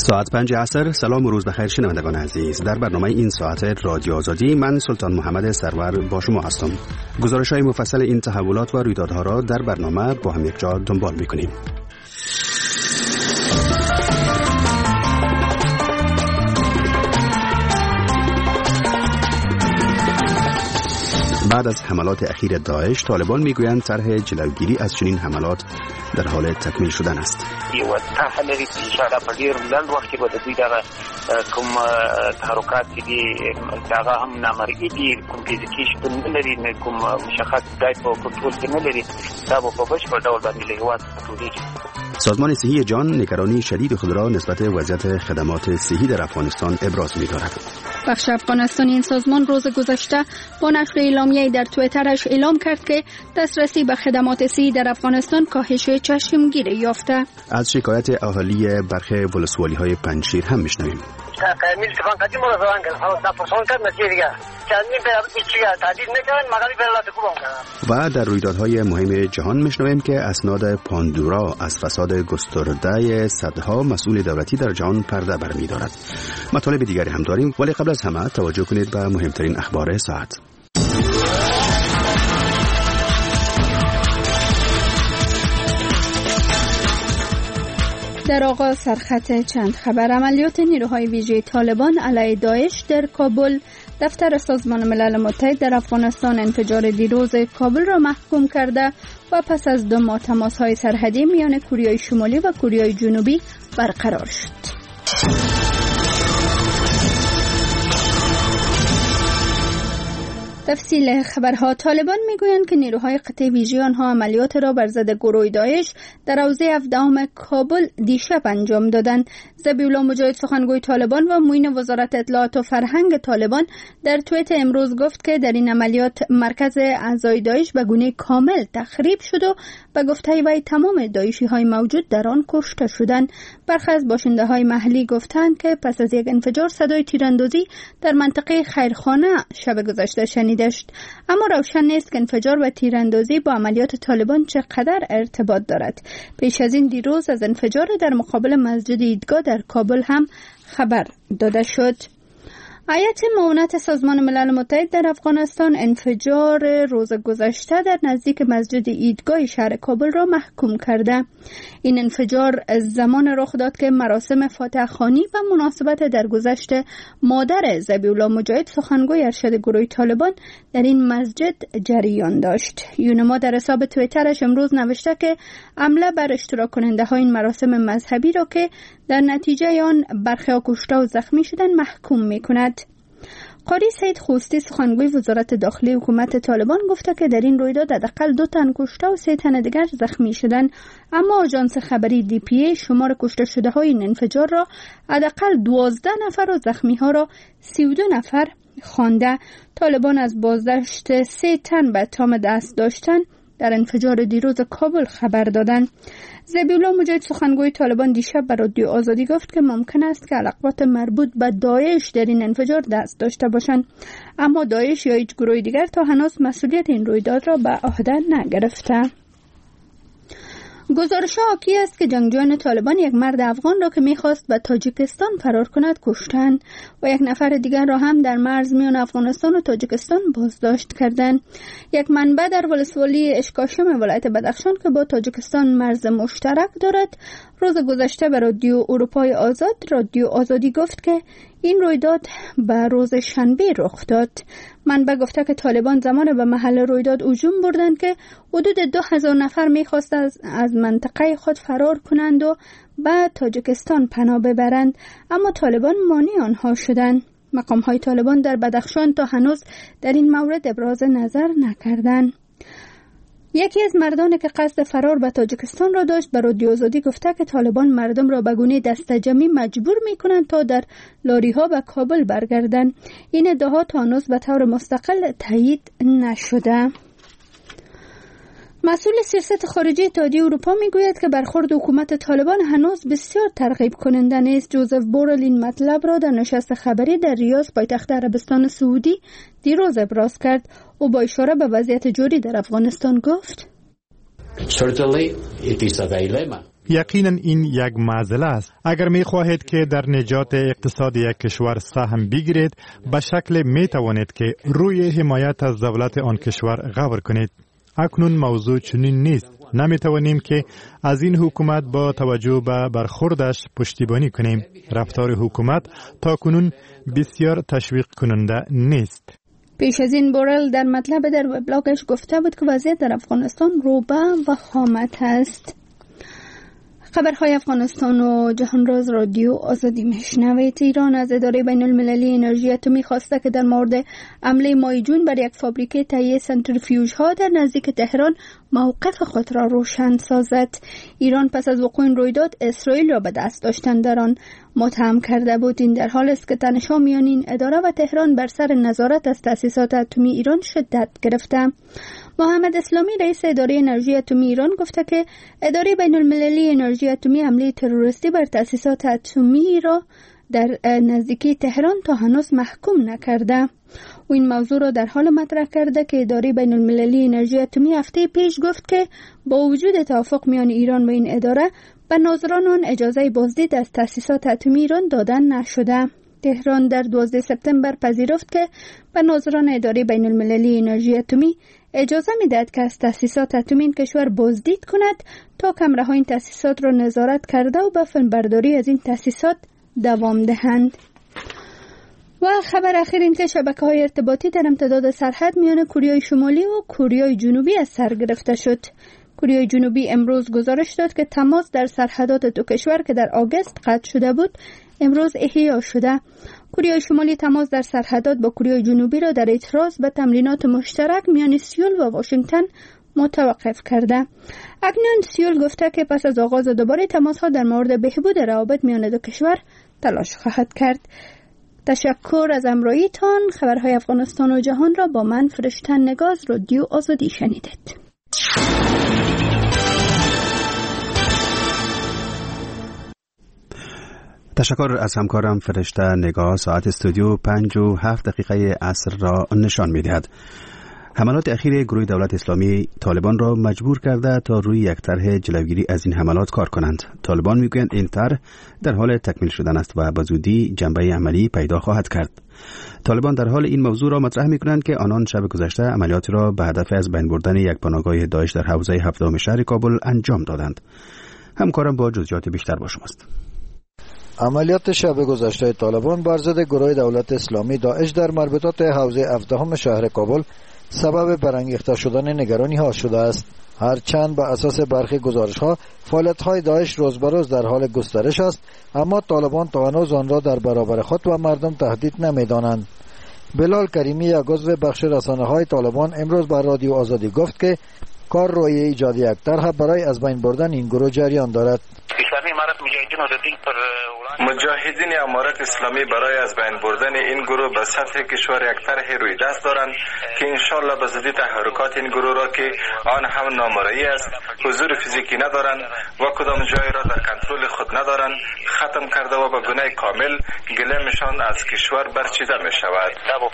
ساعت 5 عصر. سلام و روز بخیر شنوندگان عزیز. در برنامه این ساعت رادیو آزادی من سلطان محمد سرور با شما هستم. گزارش‌های مفصل این تحولات و رویدادها را در برنامه با هم یک جا دنبال می‌کنیم. بعد از حملات اخیر داعش، طالبان میگویند طرح جلوگیری از چنین حملات در حال تکمیل شدن است. یو طرح لري چې انشاءالله په ډیر لنډ وخت کې به د دوی دغه کوم تحرکات دي دغه هم نامرئي دي، کوم فزیکي شتون نه لري، نه کوم مشخص ځای په کنټرول کې نه لري، دا به په بشپړ ډول باندې له هېواد ټولېږي. سازمان صحی جهان نگرانی شدید خود را نسبت وضعیت خدمات صحی در افغانستان ابراز می‌دارد. بخش افغانستانی این سازمان روز گذشته با نشر اعلامیه‌ای در توییترش اعلام کرد که دسترسی به خدمات صحی در افغانستان کاهش چشمگیر یافته. از شکایت اهالی برخی ولسوالی‌های پنجشیر هم می‌شنویم. و در رویدادهای مهم جهان می‌شنویم که اسناد پاندورا از فساد گسترده صدها مسئول دولتی در جهان پرده برمی‌دارد. مطالب دیگری هم داریم، ولی قبل از همه توجه کنید به مهمترین اخبار ساعت. در آغاز سرخط چند خبر. عملیات نیروهای ویژه طالبان علیه داعش در کابل. دفتر سازمان ملل متحد در افغانستان انفجار دیروز کابل را محکوم کرده و پس از 2 ماه تماس‌های سرحدی میان کره شمالی و کره جنوبی برقرار شد. تفصیل خبرها. طالبان میگویند که نیروهای قطع ویژه آنها عملیات را بر ضد گروه داعش در حوزه 17 کابل دیشب انجام دادند. ذبیح الله مجاهد سخنگوی طالبان و معین وزارت اطلاعات و فرهنگ طالبان در توییت امروز گفت که در این عملیات مرکز اعضای داعش به گونه کامل تخریب شد و به گفته وی تمام داعشی‌های موجود در آن کشته شدند. برخی از باشنده‌های محلی گفتند که پس از یک انفجار صدای تیراندازی در منطقه خیرخانه شب گذشته شنیده شد، اما روشن نیست که انفجار و تیراندازی با عملیات طالبان چقدر ارتباط دارد. پیش از این دیروز از انفجار در مقابل مسجد عیدگاه در کابل هم خبر داده شد. هیئت معاونت سازمان ملل متحد در افغانستان انفجار روز گذشته در نزدیک مسجد عیدگاه شهر کابل را محکوم کرده. این انفجار زمان رخ داد که مراسم فاتحه خوانی و مناسبت درگذشت مادر ذبیح الله مجاهد سخنگوی ارشد گروه طالبان در این مسجد جریان داشت. یونما در حساب توییترش امروز نوشته که حمله بر اشتراک کننده های این مراسم مذهبی را که در نتیجه آن برخی کشته و زخمی شدند محکوم می‌کند. قاری سید خوستی سخنگوی وزارت داخلی حکومت طالبان گفته که در این رویداد حداقل 2 تن کشته و 3 تن دیگر زخمی شدند، اما آژانس خبری DPA شمار کشته شده های این انفجار را حداقل 12 نفر و زخمی ها را 32 نفر خوانده. طالبان از بازداشت 3 تن به اتهام دست داشتن در انفجار دیروز کابل خبر دادند. ذبیح الله مجاهد سخنگوی طالبان دیشب به رادیو آزادی گفت که ممکن است که علاقات مربوط به داعش در این انفجار دست داشته باشند، اما داعش یا هیچ گروه دیگر تا هنوز مسئولیت این رویداد را به عهده نگرفته. گزارش حاکی است که جنگجویان طالبان یک مرد افغان را که می‌خواست به تاجیکستان فرار کند کشتند و یک نفر دیگر را هم در مرز میان افغانستان و تاجیکستان بازداشت کردند. یک منبع در ولسوالی اشکاشم ولایت بدخشان که با تاجیکستان مرز مشترک دارد روز گذشته به رادیو اروپای آزاد رادیو آزادی گفت که این رویداد به روز شنبه رخ داد. منبع گفته که طالبان زمان به محل رویداد هجوم بردند که حدود 2000 نفر می‌خواست از منطقه خود فرار کنند و به تاجیکستان پناه ببرند، اما طالبان مانع آنها شدند. مقام‌های طالبان در بدخشان تا هنوز در این مورد ابراز نظر نکردند. یکی از مردانی که قصد فرار به تاجیکستان را داشت به رادیو آزادی گفته که طالبان مردم را به گونه دسته‌جمعی مجبور می‌کنند تا در لاری‌ها به کابل برگردند. این ادعا تا هنوز به طور مستقل تایید نشده. مسئول سیاست خارجی اتحادیه اروپا میگوید که برخورد حکومت طالبان هنوز بسیار ترغیب کننده نیست. جوزف بورل این مطلب را در نشست خبری در ریاض پایتخت عربستان سعودی دیروز ابراز کرد. او با اشاره به وضعیت جاری در افغانستان گفت: یقینا این یک معضله است. اگر می خواهید که در نجات اقتصاد یک کشور سهم بگیرید، به شکل می توانید که روی حمایت از دولت آن کشور غور کنید. اکنون موضوع چنین نیست. نمی توانیم که از این حکومت با توجه به برخوردش پشتیبانی کنیم. رفتار حکومت تا کنون بسیار تشویق کننده نیست. پیش از این بورل در مطلب در وبلاگش گفته بود که وضعیت در افغانستان روبه و خامت است. خبرهای افغانستان و جهان راز رادیو آزادی میشنوید. ایران از اداره بین المللی انرژی اتمی خواسته که در مورد حمله ماه جون بر یک فابریکه تهیه سنتریفیوژ ها در نزدیک تهران موقف خود را روشن سازد. ایران پس از وقوع این رویداد اسرائیل را به دست داشتن در آن متهم کرده بود. این در حالی است که تنش‌ها میان این اداره و تهران بر سر نظارت از تأسیسات اتمی ایران شدت گرفته. محمد اسلامی رئیس اداره انرژی اتمی ایران گفته که اداره بین المللی انرژی اتمی حمله تروریستی بر تأسیسات اتمی را در نزدیکی تهران تا هنوز محکوم نکرده. و این موضوع را در حال مطرح کرده که اداره بین المللی انرژی اتمی هفته پیش گفت که با وجود توافق میان ایران و این اداره به ناظران آن اجازه بازدید از تأسیسات اتمی ایران دادن نشده. تهران در 12 سپتامبر پذیرفت که به ناظران اداره بین المللی انرژی اتمی اجازه میدهد که از تأسیسات اتمی این کشور بازدید کند تا کمره‌ها این تأسیسات را نظارت کرده و به فیلمبرداری از این تأسیسات دوام دهند. و خبر اخیر این که شبکه‌های ارتباطی در امتداد سرحد میان کره شمالی و کره جنوبی از سر گرفته شد. کره جنوبی امروز گزارش داد که تماس در سرحدات دو کشور که در آگوست قطع شده بود امروز احیا شده. کره شمالی تماس در سرحدات با کره جنوبی را در اعتراض به تمرینات مشترک میان سئول و واشنگتن متوقف کرده. اکنون سئول گفته که پس از آغاز دوباره تماس‌ها در مورد بهبود روابط میان دو کشور تلاش خواهد کرد. تشکر از همراهیتان. خبرهای افغانستان و جهان را با من فرشته نگاز رادیو آزادی شنیدید. تشکر از همکارم فرشته نگاه. ساعت استودیو 5:07 عصر را نشان می‌دهد. حملات اخیر گروه دولت اسلامی طالبان را مجبور کرده تا روی یک طرح جلوگیری از این حملات کار کنند. طالبان میگویند این طرح در حال تکمیل شدن است و به زودی جنبه عملی پیدا خواهد کرد. طالبان در حال این موضوع را مطرح میکنند که آنان شب گذشته عملیات را به هدف از بین بردن یک پناهگاه داعش در حوزه 7 شهر کابل انجام دادند. همکارم با جزئیات بیشتر با شماست. عملیات شب گذشته طالبان بر ضد گروه دولت اسلامی داعش در مربوطات حوزه 7 شهر کابل سبب برانگیخته شدن نگرانی ها شده است. هرچند به اساس برخی گزارش ها فعالیت های داعش روز به روز در حال گسترش است، اما طالبان تا هنوز آن را در برابر خود و مردم تهدید نمی‌دانند. بلال کریمی، یک عضو بخش رسانه های طالبان، امروز بر رادیو آزادی گفت که کار روی ایجاد یک طرح برای از بین بردن این گروه جریان دارد. مجاهدین امارت اسلامی برای از بین بردن این گروه به سطح کشور یک طرح روی دست دارند که انشالله به زودی تحرکات این گروه را که آن هم نامرئی است، حضور فیزیکی ندارند و کدام جای را در کنترل خود ندارند ختم کرده و به گونه کامل گله‌شان از کشور برچیده می شود.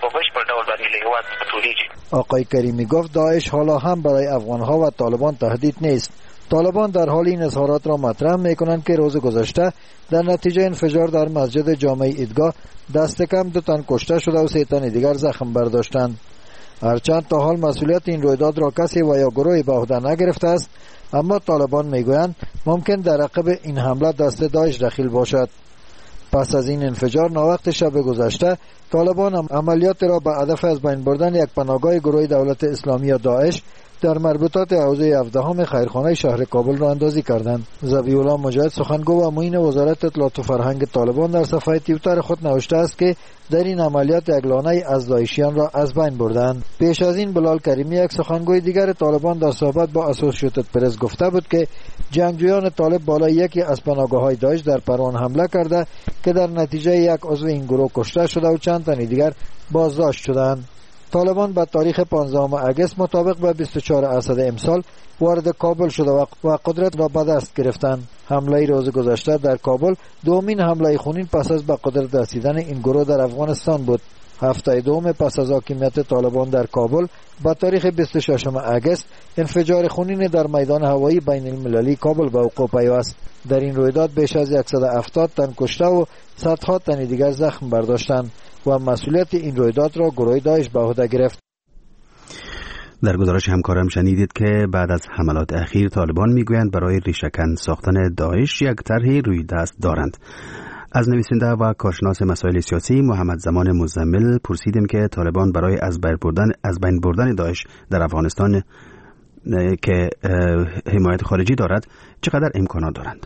آقای کریمی گفت داعش حالا هم برای افغانها و طالبان تهدید نیست. طالبان در حال این اظهارات را مطرح می‌کنند که روز گذشته در نتیجه انفجار در مسجد جامع عیدگاه دست کم 2 تن کشته شده و 3 تن دیگر زخم برداشتند. هرچند تا حال مسئولیت این رویداد را کسی و یا گروهی به عهده نگرفته است، اما طالبان میگویند ممکن در عقب این حمله دست داعش دخیل باشد. پس از این انفجار ناوقت شب گذشته طالبان عملیات را به هدف از بین بردن یک پناهگاه گروه دولت اسلامی یا داعش در مربوطات حوزه 17 خیرخانه شهر کابل را اندازی کردند. ذبیح الله مجاهد، سخنگو و معین وزارت اطلاعات و فرهنگ طالبان، در صفحه توییتر خود نوشته است که در این عملیات یک لانه از داعشیان را از بین بردند. پیش از این بلال کریمی، یک سخنگوی دیگر طالبان، در صحبت با اسوسییتد پرس گفته بود که جنگجویان طالب بالای یکی از پناهگاه‌های داعش در پروان حمله کرده که در نتیجه یک عضو این گروه کشته شده و چند تن دیگر بازداشت شدند. طالبان به تاریخ 15 آگوست مطابق به 24 اسد امسال وارد کابل شده و قدرت را به دست گرفتند. حمله روز گذشته در کابل دومین حمله خونین پس از به قدرت رسیدن این گروه در افغانستان بود. هفته دوم پس از حاکمیت طالبان در کابل با تاریخ 26 اگست انفجار خونین در میدان هوایی بین المللی کابل به وقوع پیوست. در این رویداد بیش از 170 تن کشته و صدها تن دیگر زخم برداشتند و مسئولیت این رویداد را گروه داعش به عهده گرفت. در گزارش همکارم شنیدید که بعد از حملات اخیر طالبان میگویند برای ریشه‌کن ساختن داعش یک طرح روی دست دارند. از نویسنده و کارشناس مسائل سیاسی محمد زمان مزمل پرسیدیم که طالبان برای از بین بردن داعش در افغانستان که حمایت خارجی دارد چقدر امکانات دارند؟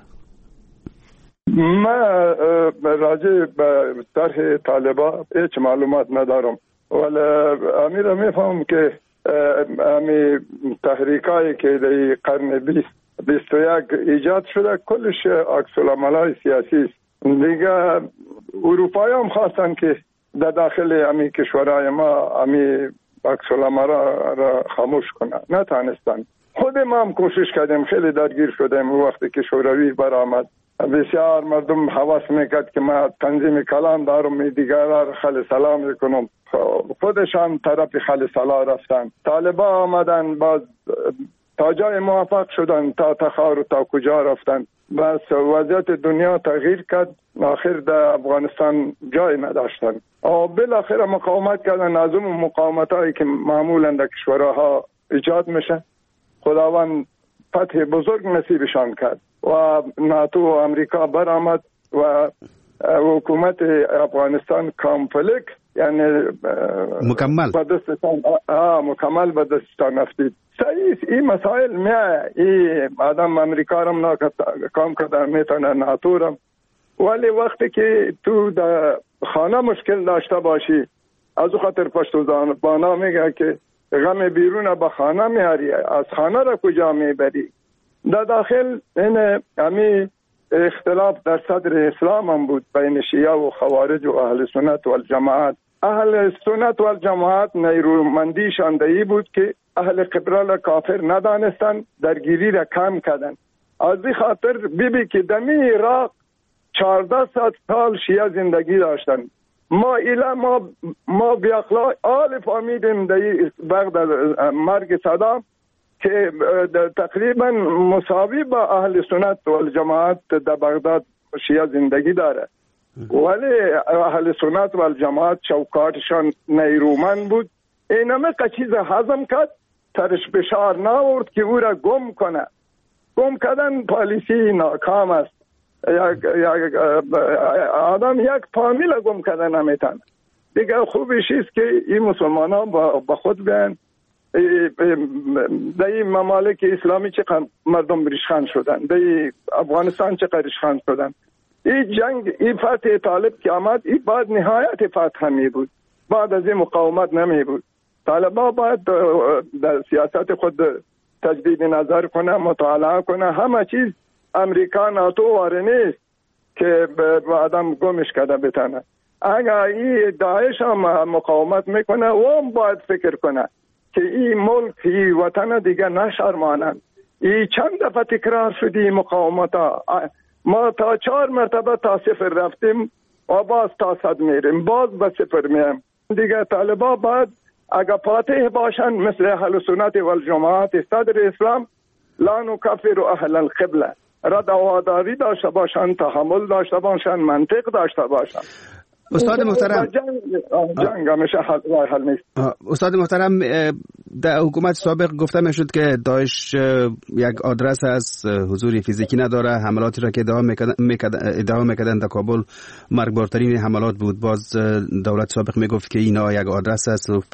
من راجع به طرح طالبان هیچ معلومات ندارم، ولی امیر میفهم که امی تحریکایی که در قرن 21 ایجاد شده کلش عکس العمل‌های سیاسی است. دیگه اروپایی هم خواستن که در داخل امی کشورهای ما امی عکس العمل را خاموش کنن، نتانستن. خود ما هم کوشش کردیم، خیلی درگیر شدیم. وقتی که شوروی برآمد بسیار مردم حواس میکرد که ما تنظیم کلان دارم، دیگر را خل سلام میکنم. خودشان طرف خل سلام رفتن. طالبان آمدن، باز تا جای موفق شدن، تا تخار و تا کجا رفتن. بس وضعیت دنیا تغییر کرد، آخر در افغانستان جای نداشتن. بالاخره مقاومت کردن. از اون مقاومت هایی که معمولا در کشورها ایجاد میشه، خداوند فتح بزرگ نصیبشان کرد و ناتو و امریکا برآمد و حکومت افغانستان کامپلیک، یعنی مکمل مکمل به دستان افتید. صحیح این مسائل میاد، این آدم امریکا هم کام کرده میتونه ناتو هم، ولی وقتی که تو در خانه مشکل داشته باشی، از خاطر پشتوزبانا میگه که غم بیرون به خانه میاری، از خانه را کجا میبری؟ در داخل این همی اختلاف در صدر اسلام هم بود بین شیعه و خوارج و اهل سنت و الجماعت. اهل سنت و الجماعت نیرومندیشان دهی بود که اهل قبله را کافر ندانستن، درگیری را کم کردن. از این خاطر بیبی که دمی عراق 1400 سال شیعه زندگی داشتن. ما بی اخلاق آل فهمیدیم بعد از مرگ صدام که تقریبا مساوی با اهل سنت و الجماعت در بغداد شیعه زندگی داره، ولی اهل سنت و الجماعت چوکاتشان نیرومند بود. اینمه چیز هضم کرد، ترش بشار ناورد که او را گم کنه. گم کردن پالیسی ناکام است. آدم یک فامیل گم کردن نمیتونه. دیگه خوبش است که این مسلمان ها با خود بیان. در این ممالک اسلامی چقدر مردم ریشخند شدن، در افغانستان چقدر ریشخند شدن. این جنگ، این فتح طالب که آمد، این بعد نهایت فتح می بود، بعد از این مقاومت نمی بود. طالبان باید در سیاست خود تجدید نظر کنه، مطالعه کنه. همه چیز امریکا ناتو واره نیست که آدم گمش کرده بتانه. اگر این داعش هم مقاومت میکنه، و هم باید فکر کنه که این ملک، این وطن دیگه نشرمانند. این چند دفعه تکرار شدی مقاومت ها. ما تا 4 مرتبه تا 0 رفتیم و باز تا 100 میریم، باز به 0 میریم. دیگه طالبان باید اگر فاتح باشن مثل اهل سنت و الجماعت صدر اسلام، لا نکفر اهل القبله، رضاواداری داشته باشن، تحمل داشته باشن، منطق داشته باشن. استاد محترم، جنگ همیشه حل نیست. استاد محترم، در حکومت سابق گفته میشد که داعش یک آدرس از حضور فیزیکی نداره. حملاتی را که ادعا میکردن در کابل مرگبارترین حملات بود. باز دولت سابق میگفت که اینا یک آدرس است و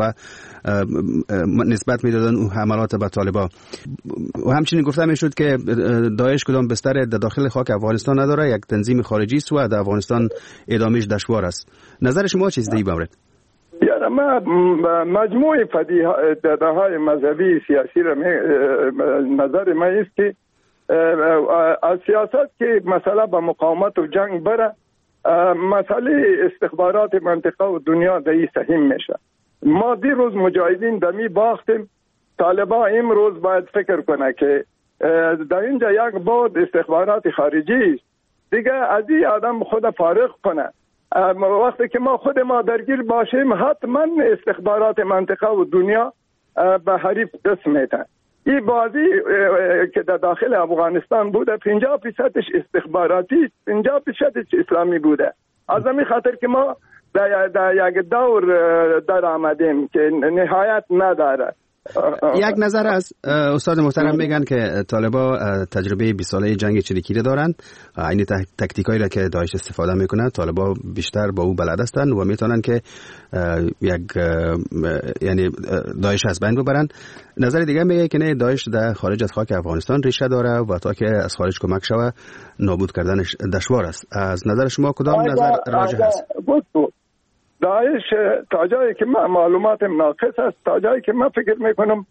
نسبت میدادن اون حملات به طالبان. و همچنین گفته میشد که داعش کدام بستر در داخل خاک افغانستان نداره، یک تنظیم خارجی است و در افغانستان ادامهش دشوار است. نظر شما چیز دیگه بمرد؟ ما مجموع پدیده‌های مذهبی سیاسی را نظر ما است که از سیاست که مثلا با مقاومت و جنگ بره، مسئله استخبارات منطقه و دنیا دهی سهم میشه. ما دیروز مجاهدین دمی باختیم، طالبان امروز باید فکر کنه که در اینجا یک بود استخبارات خارجی است. دیگه از این آدم خود فارغ کنه. وقتی که ما خود ما درگیر باشیم حتما استخبارات منطقه و دنیا به حریف دست میتن. این بازی که در داخل افغانستان بوده 50%ش استخباراتی 50%ش اسلامی بوده. از همین خاطر که ما در یک دور در آمدیم که نهایت نداره. یک نظر از استاد محترم میگن که طالبا تجربه 20 ساله جنگ چریکی دارن، این تاکتیکایی را که داعش استفاده میکنه طالبا بیشتر با او بلد هستن و میتونن که یک یعنی داعش از بین ببرن. نظر دیگه میگه که نه، داعش در خارج از خاک افغانستان ریشه داره و تا که از خارج کمک شوه نابود کردنش دشوار است. از نظر شما کدام نظر راجح است؟ داعش تا جایی که معلومات ناقص است، تا جایی که من فکر میکنم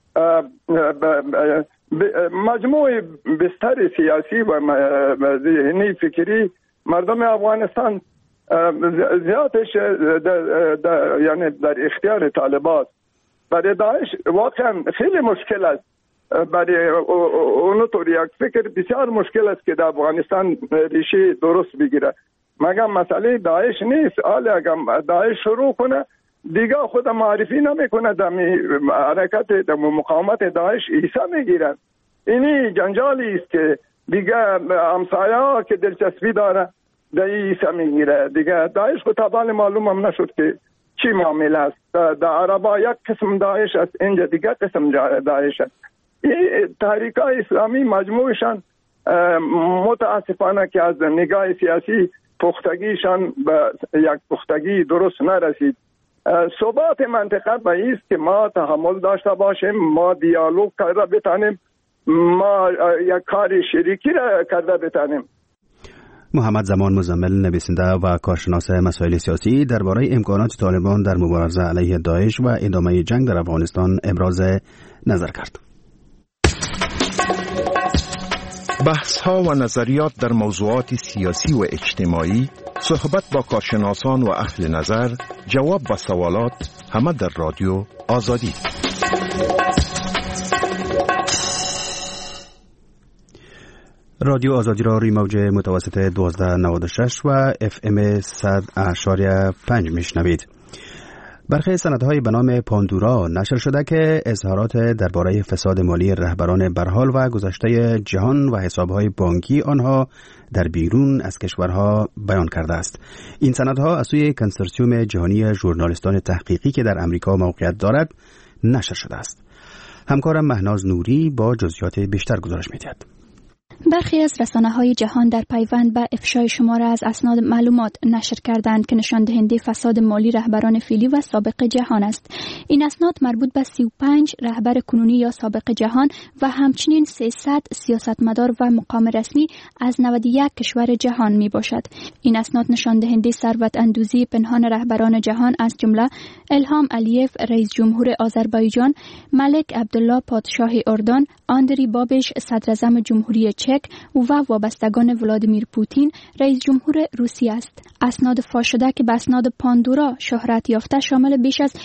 مجموع بستر سیاسی و ذهنی فکری مردم افغانستان زیادش یعنی در اختیار طالبان. برای داعش واقعا خیلی مشکل است، برای اونطور یک فکر بسیار مشکل است که در افغانستان ریشه درست بگیره. مگه مسئله داعش نیست. حالا اگر داعش شروع کنه دیگه خود معرفی نمیکنه در حرکت در مقاومت داعش ایسا میگیرن. اینی جنجالی است که دیگه همسایه ها که دلچسبی داره در ایسا میگیره. دیگه داعش خود تبال معلوم هم نشد که چی معامله است. در عربا یک قسم داعش است، اینجا دیگه قسم داعش است. این تحریک های اسلامی مجموعشان متاسفانه که از نگاه سیاسی پختگیشان به یک پختگی درست نرسید. ثبات منطقه به ایست که ما تحمل داشته باشیم، ما دیالوگ کرده بتانیم، ما یک کار شریکی را کرده بتانیم. محمد زمان مزمل، نویسنده و کارشناس مسائل سیاسی، درباره امکانات طالبان در مبارزه علیه داعش و ادامه جنگ در افغانستان ابراز نظر کرد. بحث ها و نظریات در موضوعات سیاسی و اجتماعی، صحبت با کارشناسان و اهل نظر، جواب و سوالات، همه در رادیو آزادی. رادیو آزادی را روی موج متوسط 1296 و FM 100.5 میشنوید. برخی سندهای به نام پاندورا نشر شده که اظهارات درباره فساد مالی رهبران برحال و گذشته جهان و حسابهای بانکی آنها در بیرون از کشورها بیان کرده است. این سندها از سوی کنسورسیوم جهانی ژورنالیستان تحقیقی که در امریکا موقعیت دارد نشر شده است. همکارم مهناز نوری با جزئیات بیشتر گزارش می‌دهد. برخی از رسانه‌های جهان در پیوند به افشای شماره از اسناد معلومات نشر کردند که نشان دهنده فساد مالی رهبران فعلی و سابق جهان است. این اسناد مربوط به 35 رهبر کنونی یا سابق جهان و همچنین 300 سیاستمدار و مقام رسمی از 91 کشور جهان می باشد. این اسناد نشان دهنده ثروت اندوزی پنهان رهبران جهان از جمله الهام علیف رئیس جمهور آذربایجان، ملک عبدالله پادشاه اردن، آندری بابش صدراعظم جمهوری چک و وابستگان ولادیمیر پوتین رئیس جمهور روسیه است. اسناد فاش شده که به اسناد پاندورا شهرت یافته شامل بیش از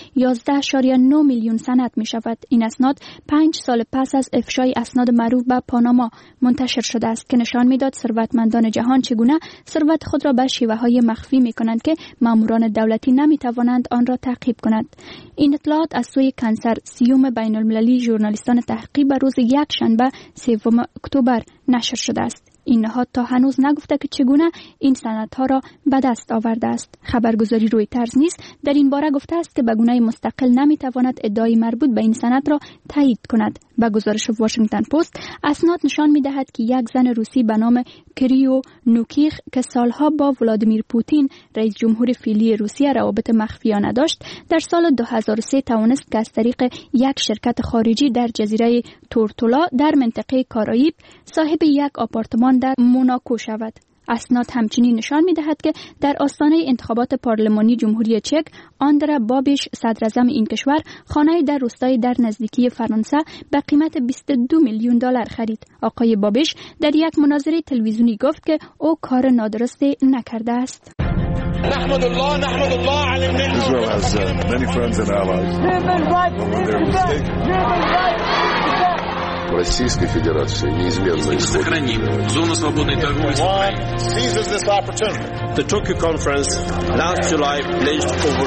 11.9 میلیون سند می شود. این اسناد 5 سال پس از افشای اسناد معروف به پاناما منتشر شده است که نشان میداد ثروتمندان جهان چگونه ثروت خود را به شیوه‌های مخفی می کنند که ماموران دولتی نمی توانند آن را تعقیب کنند. این اطلاعات از سوی کنسورسیوم بین‌المللی ژورنالیستان تحقیق به روز یکشنبه 3 اکتبر نشر شده است. این نهاد تا هنوز نگفته که چگونه این سندها را به دست آورده است. خبرگزاری رویترز نیز در این باره گفته است که به گونه مستقل نمیتواند ادعای مربوط به این سند را تایید کند. به گزارش واشنگتن پست، اسناد نشان می‌دهد که یک زن روسی به نام کریو نوکیخ که سالها با ولادیمیر پوتین رئیس جمهور فعلی روسیه روابط مخفیانه داشت، در سال 2003 توانست که از طریق یک شرکت خارجی در جزیره تورتولا در منطقه کارائیب صاحب یک آپارتمان در موناکو شود. اسناد همچنین نشان می‌دهد که در آستانه انتخابات پارلمانی جمهوری چک، آندرا بابش صدراعظم این کشور خانه‌ای در روستای در نزدیکی فرانسه به قیمت 22 میلیون دلار خرید. آقای بابش در یک مناظره تلویزیونی گفت که او کار نادرستی نکرده است. نحمد الله على النعمة. Israel has many friends and allies. в Российской Федерации неизменно исходит. Сохраним зону свободной торговли с Украиной. The Tokyo Conference last July pledged over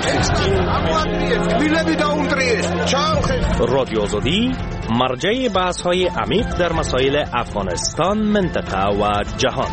16 رادیو آزادی مرجع بحث‌های عمیق در مسائل افغانستان، منطقه و جهان.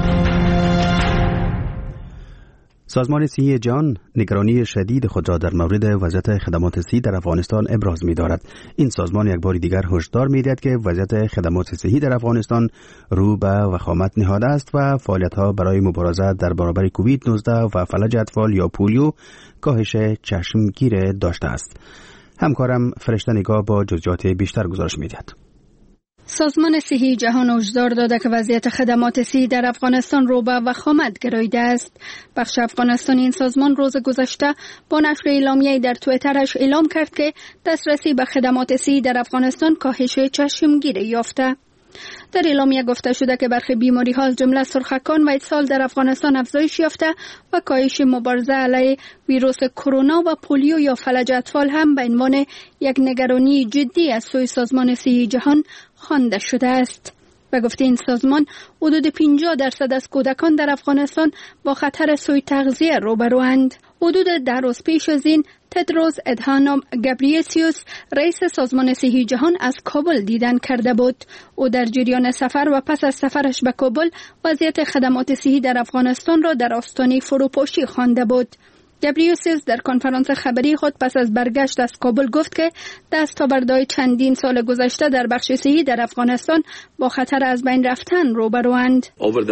سازمان صحی جهان نگرانی شدید خود را در مورد وضعیت خدمات صحی در افغانستان ابراز می‌دارد. این سازمان یک بار دیگر هشدار می‌دهد که وضعیت خدمات صحی در افغانستان رو به وخامت نهاده است و فعالیت‌ها برای مبارزه در برابر کووید 19 و فلج اطفال یا پولیو کاهش چشمگیر داشته است. همکارم فرشته نگاه با جزئیات بیشتر گزارش می‌دهد. سازمان صحی جهان هشدار داده که وضعیت خدمات صحی در افغانستان رو به وخامت گراییده است. بخش افغانستان این سازمان روز گذشته با نشر اعلامیه‌ای در توییترش اعلام کرد که دسترسی به خدمات صحی در افغانستان کاهش چشمگیری یافته. در اعلامیه گفته شده که برخی بیماری‌ها از جمله سرخکان و اسهال در افغانستان افزایش یافته و کاهش مبارزه علیه ویروس کرونا و پولیو یا فلج اطفال هم به عنوان یک نگرانی جدی از سوی سازمان صحی جهان خوانده شده است. و گفته این سازمان حدود 50% از کودکان در افغانستان با خطر سوء تغذیه روبروند. حدود 10 روز پیش از این تدروس ادهانوم گبریسیوس رئیس سازمان صحی جهان از کابل دیدن کرده بود. او در جریان سفر و پس از سفرش به کابل وضعیت خدمات صحی در افغانستان را در آستانه فروپاشی خوانده بود. گبریسیوس در کنفرانس خبری خود پس از برگشت از کابل گفت که دستاوردهای چندین سال گذشته در بخش صحی در افغانستان با خطر از بین رفتن روبروند.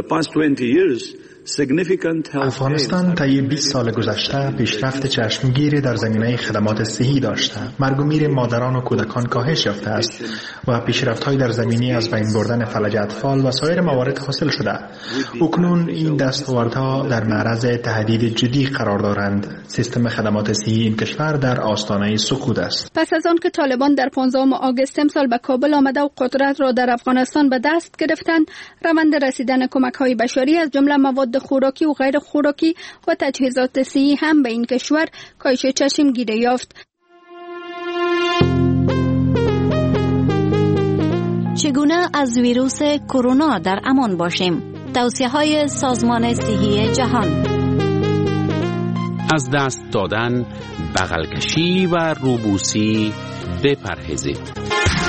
افغانستان طی 20 سال گذشته پیشرفت چشمگیری در زمینه خدمات صحی داشته. مرگ و میر مادران و کودکان کاهش یافته است و پیشرفت‌های در زمینه از بین بردن فلج اطفال و سایر موارد حاصل شده. اکنون این دستاوردها در معرض تهدید جدی قرار دارند. سیستم خدمات صحی این کشور در آستانه سقوط است. پس از آن که طالبان در 15 آگوست امسال به کابل آمده و قدرت را در افغانستان به دست گرفتند، روند رسیدن کمک‌های بشری از جمله مواد خوراکی و غیر خوراکی و تجهیزات صحی هم به این کشور کاهش چشمگیری یافت. چگونه از ویروس کرونا در امان باشیم؟ توصیه‌های سازمان صحی جهان: از دست دادن، بغل کشی و روبوسی بپرهیزید.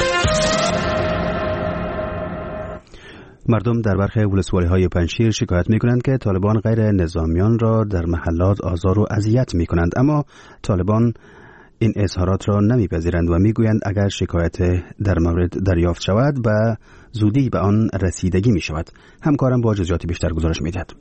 مردم در برخی ولسوالی‌های پنجشیر شکایت می‌کنند که طالبان غیر نظامیان را در محلات آزار و اذیت می‌کنند، اما طالبان این اظهارات را نمی‌پذیرند و می‌گویند اگر شکایت در مورد دریافت شود به زودی به آن رسیدگی می‌شود. همکارم با جزئیات بیشتر گزارش می‌دهد.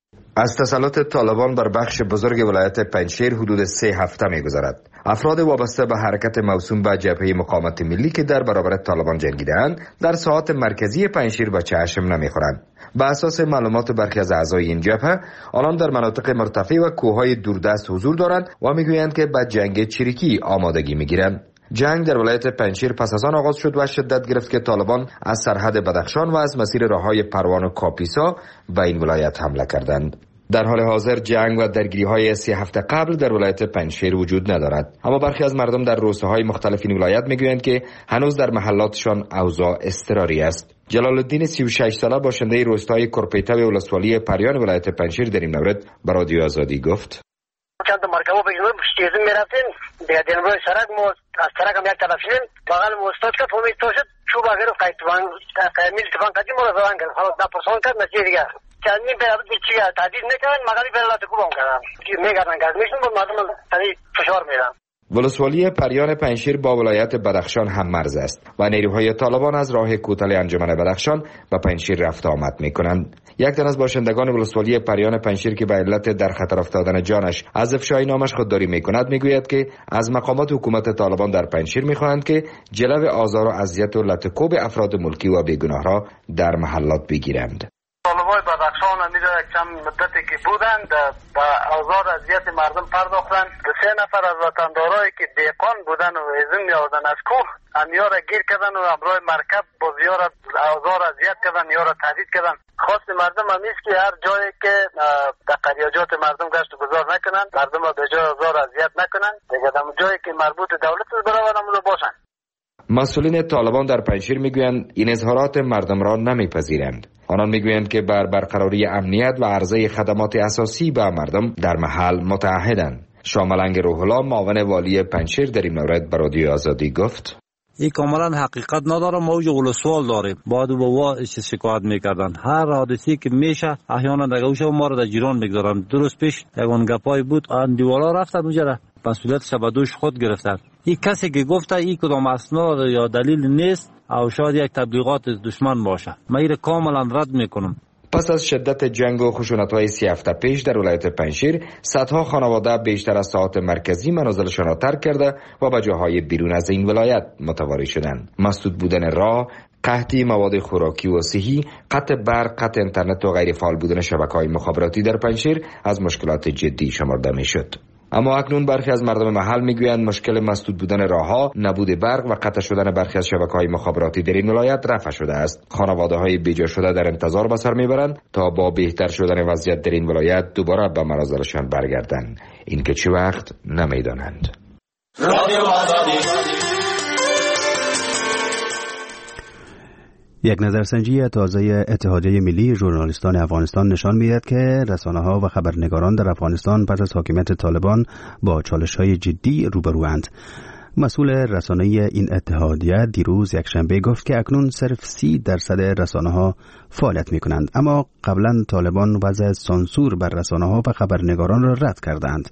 از تسلط طالبان بر بخش بزرگ ولایت پنجشیر حدود 3 هفته می‌گذرد. افراد وابسته به حرکت موسوم به جبهه مقاومت ملی که در برابر طالبان جنگیده‌اند در ساحات مرکزی پنجشیر به چشم نمی‌خورند. به اساس معلومات برخی از اعضای این جبهه، آنان در مناطق مرتفع و کوههای دوردست حضور دارند و می‌گویند که به جنگ چریکی آمادگی می‌گیرند. جنگ در ولایت پنجشیر پس از آن آغاز شد و شدت گرفت که طالبان از سرحد بدخشان و از مسیر راههای پروان و کاپیسا به این ولایت حمله کردند. در حال حاضر جنگ و درگیری‌های 3 هفته قبل در ولایت پنجشیر وجود ندارد، اما برخی از مردم در روستاهای مختلف این ولایت میگویند که هنوز در محلاتشان اوضاع اضطراری است. جلال الدین 36 ساله باشنده روستای کرپیته و ولسوالی پریان ولایت پنجشیر در این مورد به رادیو آزادی گفت: چند تا مرکبا به جنوب شیزم میرفتیم دیگه دنبال سرک ما از سرک هم یک طرف شدیم بغل مستاد که فهمید تو شد چوب اگر قیتوان میل تفان کردیم و روان کرد خلاص نپرسان کرد نتیجه دیگه چندی برابط چیه تحدید نکردن مغالی برالات کوبام کردن میگردن که از میشون بود مردم تنی فشار میدن. ولسوالی پریان پنجشیر با ولایت بدخشان هم مرز است و نیروهای طالبان از راه کوتل انجمن بدخشان به پنجشیر رفت آمد میکنند. یک تن از باشندگان ولسوالی پریان پنجشیر که به علت در خطر افتادن جانش از افشای نامش خودداری میکند میگوید که از مقامات حکومت طالبان در پنجشیر میخواهند که جلو آزار و اذیت و لطکوب افراد ملکی و بیگناه را در محلات بگیرند. طالبای بدخشان همیشه یک چند مدتی که بودند به آزار اذیت مردم پرداختند. 3 نفر از وطندارایی که دیقان بودن و ازم می‌آوردن از کوه همیا را گیر کردن و همراه مرکب بازی‌ها را آزار اذیت کردن یا را تهدید کردن. خواست مردم همیست که هر جایی که در قریاجات مردم گشت و گذار نکنند، مردم را به جای آزار اذیت نکنند، دیگه در جایی که مربوط دولت است برابر همون باشند. مسئولین طالبان در پنجشیر میگویند این اظهارات مردم را نمیپذیرند. آنان میگویند که بر برقراری امنیت و عرضه خدمات اساسی به مردم در محل متعهدند. شاملنگ روح الله معاون والی پنجشیر در این مورد به رادیو آزادی گفت: این کاملا حقیقت نداره. ما اوج سوال داریم. بعد با شکایت میکردن هر حادثی که میشه احیانا در گوشه ما رو در جیران میگذارن. درست پیش یگان گپای بود ان دیوالا رفتن اونجا مسئولیتش به دوش خود گرفتن. این کسی که گفته این کدام اسناد یا دلیل نیست او شاید یک تبلیغات دشمن باشه. من این کاملا رد میکنم. پس از شدت جنگ و خشونت‌های 3 هفته پیش در ولایت پنجشیر، صدها خانواده بیشتر از ساعات مرکزی منازلشان را ترک کرده و به جاهای بیرون از این ولایت متواری شدند. مسدود بودن راه، قحطی مواد خوراکی و صحی، قطع برق، قطع اینترنت و غیر فعال بودن شبکه‌های مخابراتی در پنجشیر از مشکلات جدی شمرده میشد. اما اکنون برخی از مردم محل میگویند مشکل مسدود بودن راهها، نبود برق و قطع شدن برخی از شبکه‌های مخابراتی در این ولایت رفع شده است. خانواده‌های بیجا شده در انتظار به سر میبرند تا با بهتر شدن وضعیت در این ولایت دوباره به منازلشان برگردند. این که چه وقت نمیدانند. یک نظرسنجی تازه اتحادیه ملی ژورنالیستان افغانستان نشان می‌دهد که رسانه‌ها و خبرنگاران در افغانستان پس از حاکمیت طالبان با چالش‌های جدی روبروند. مسئول رسانه‌ای این اتحادیه دیروز یکشنبه گفت که اکنون صرف 30% رسانه‌ها فعالیت می‌کنند، اما قبلا طالبان وضع سانسور بر رسانه‌ها و خبرنگاران را رد کردند.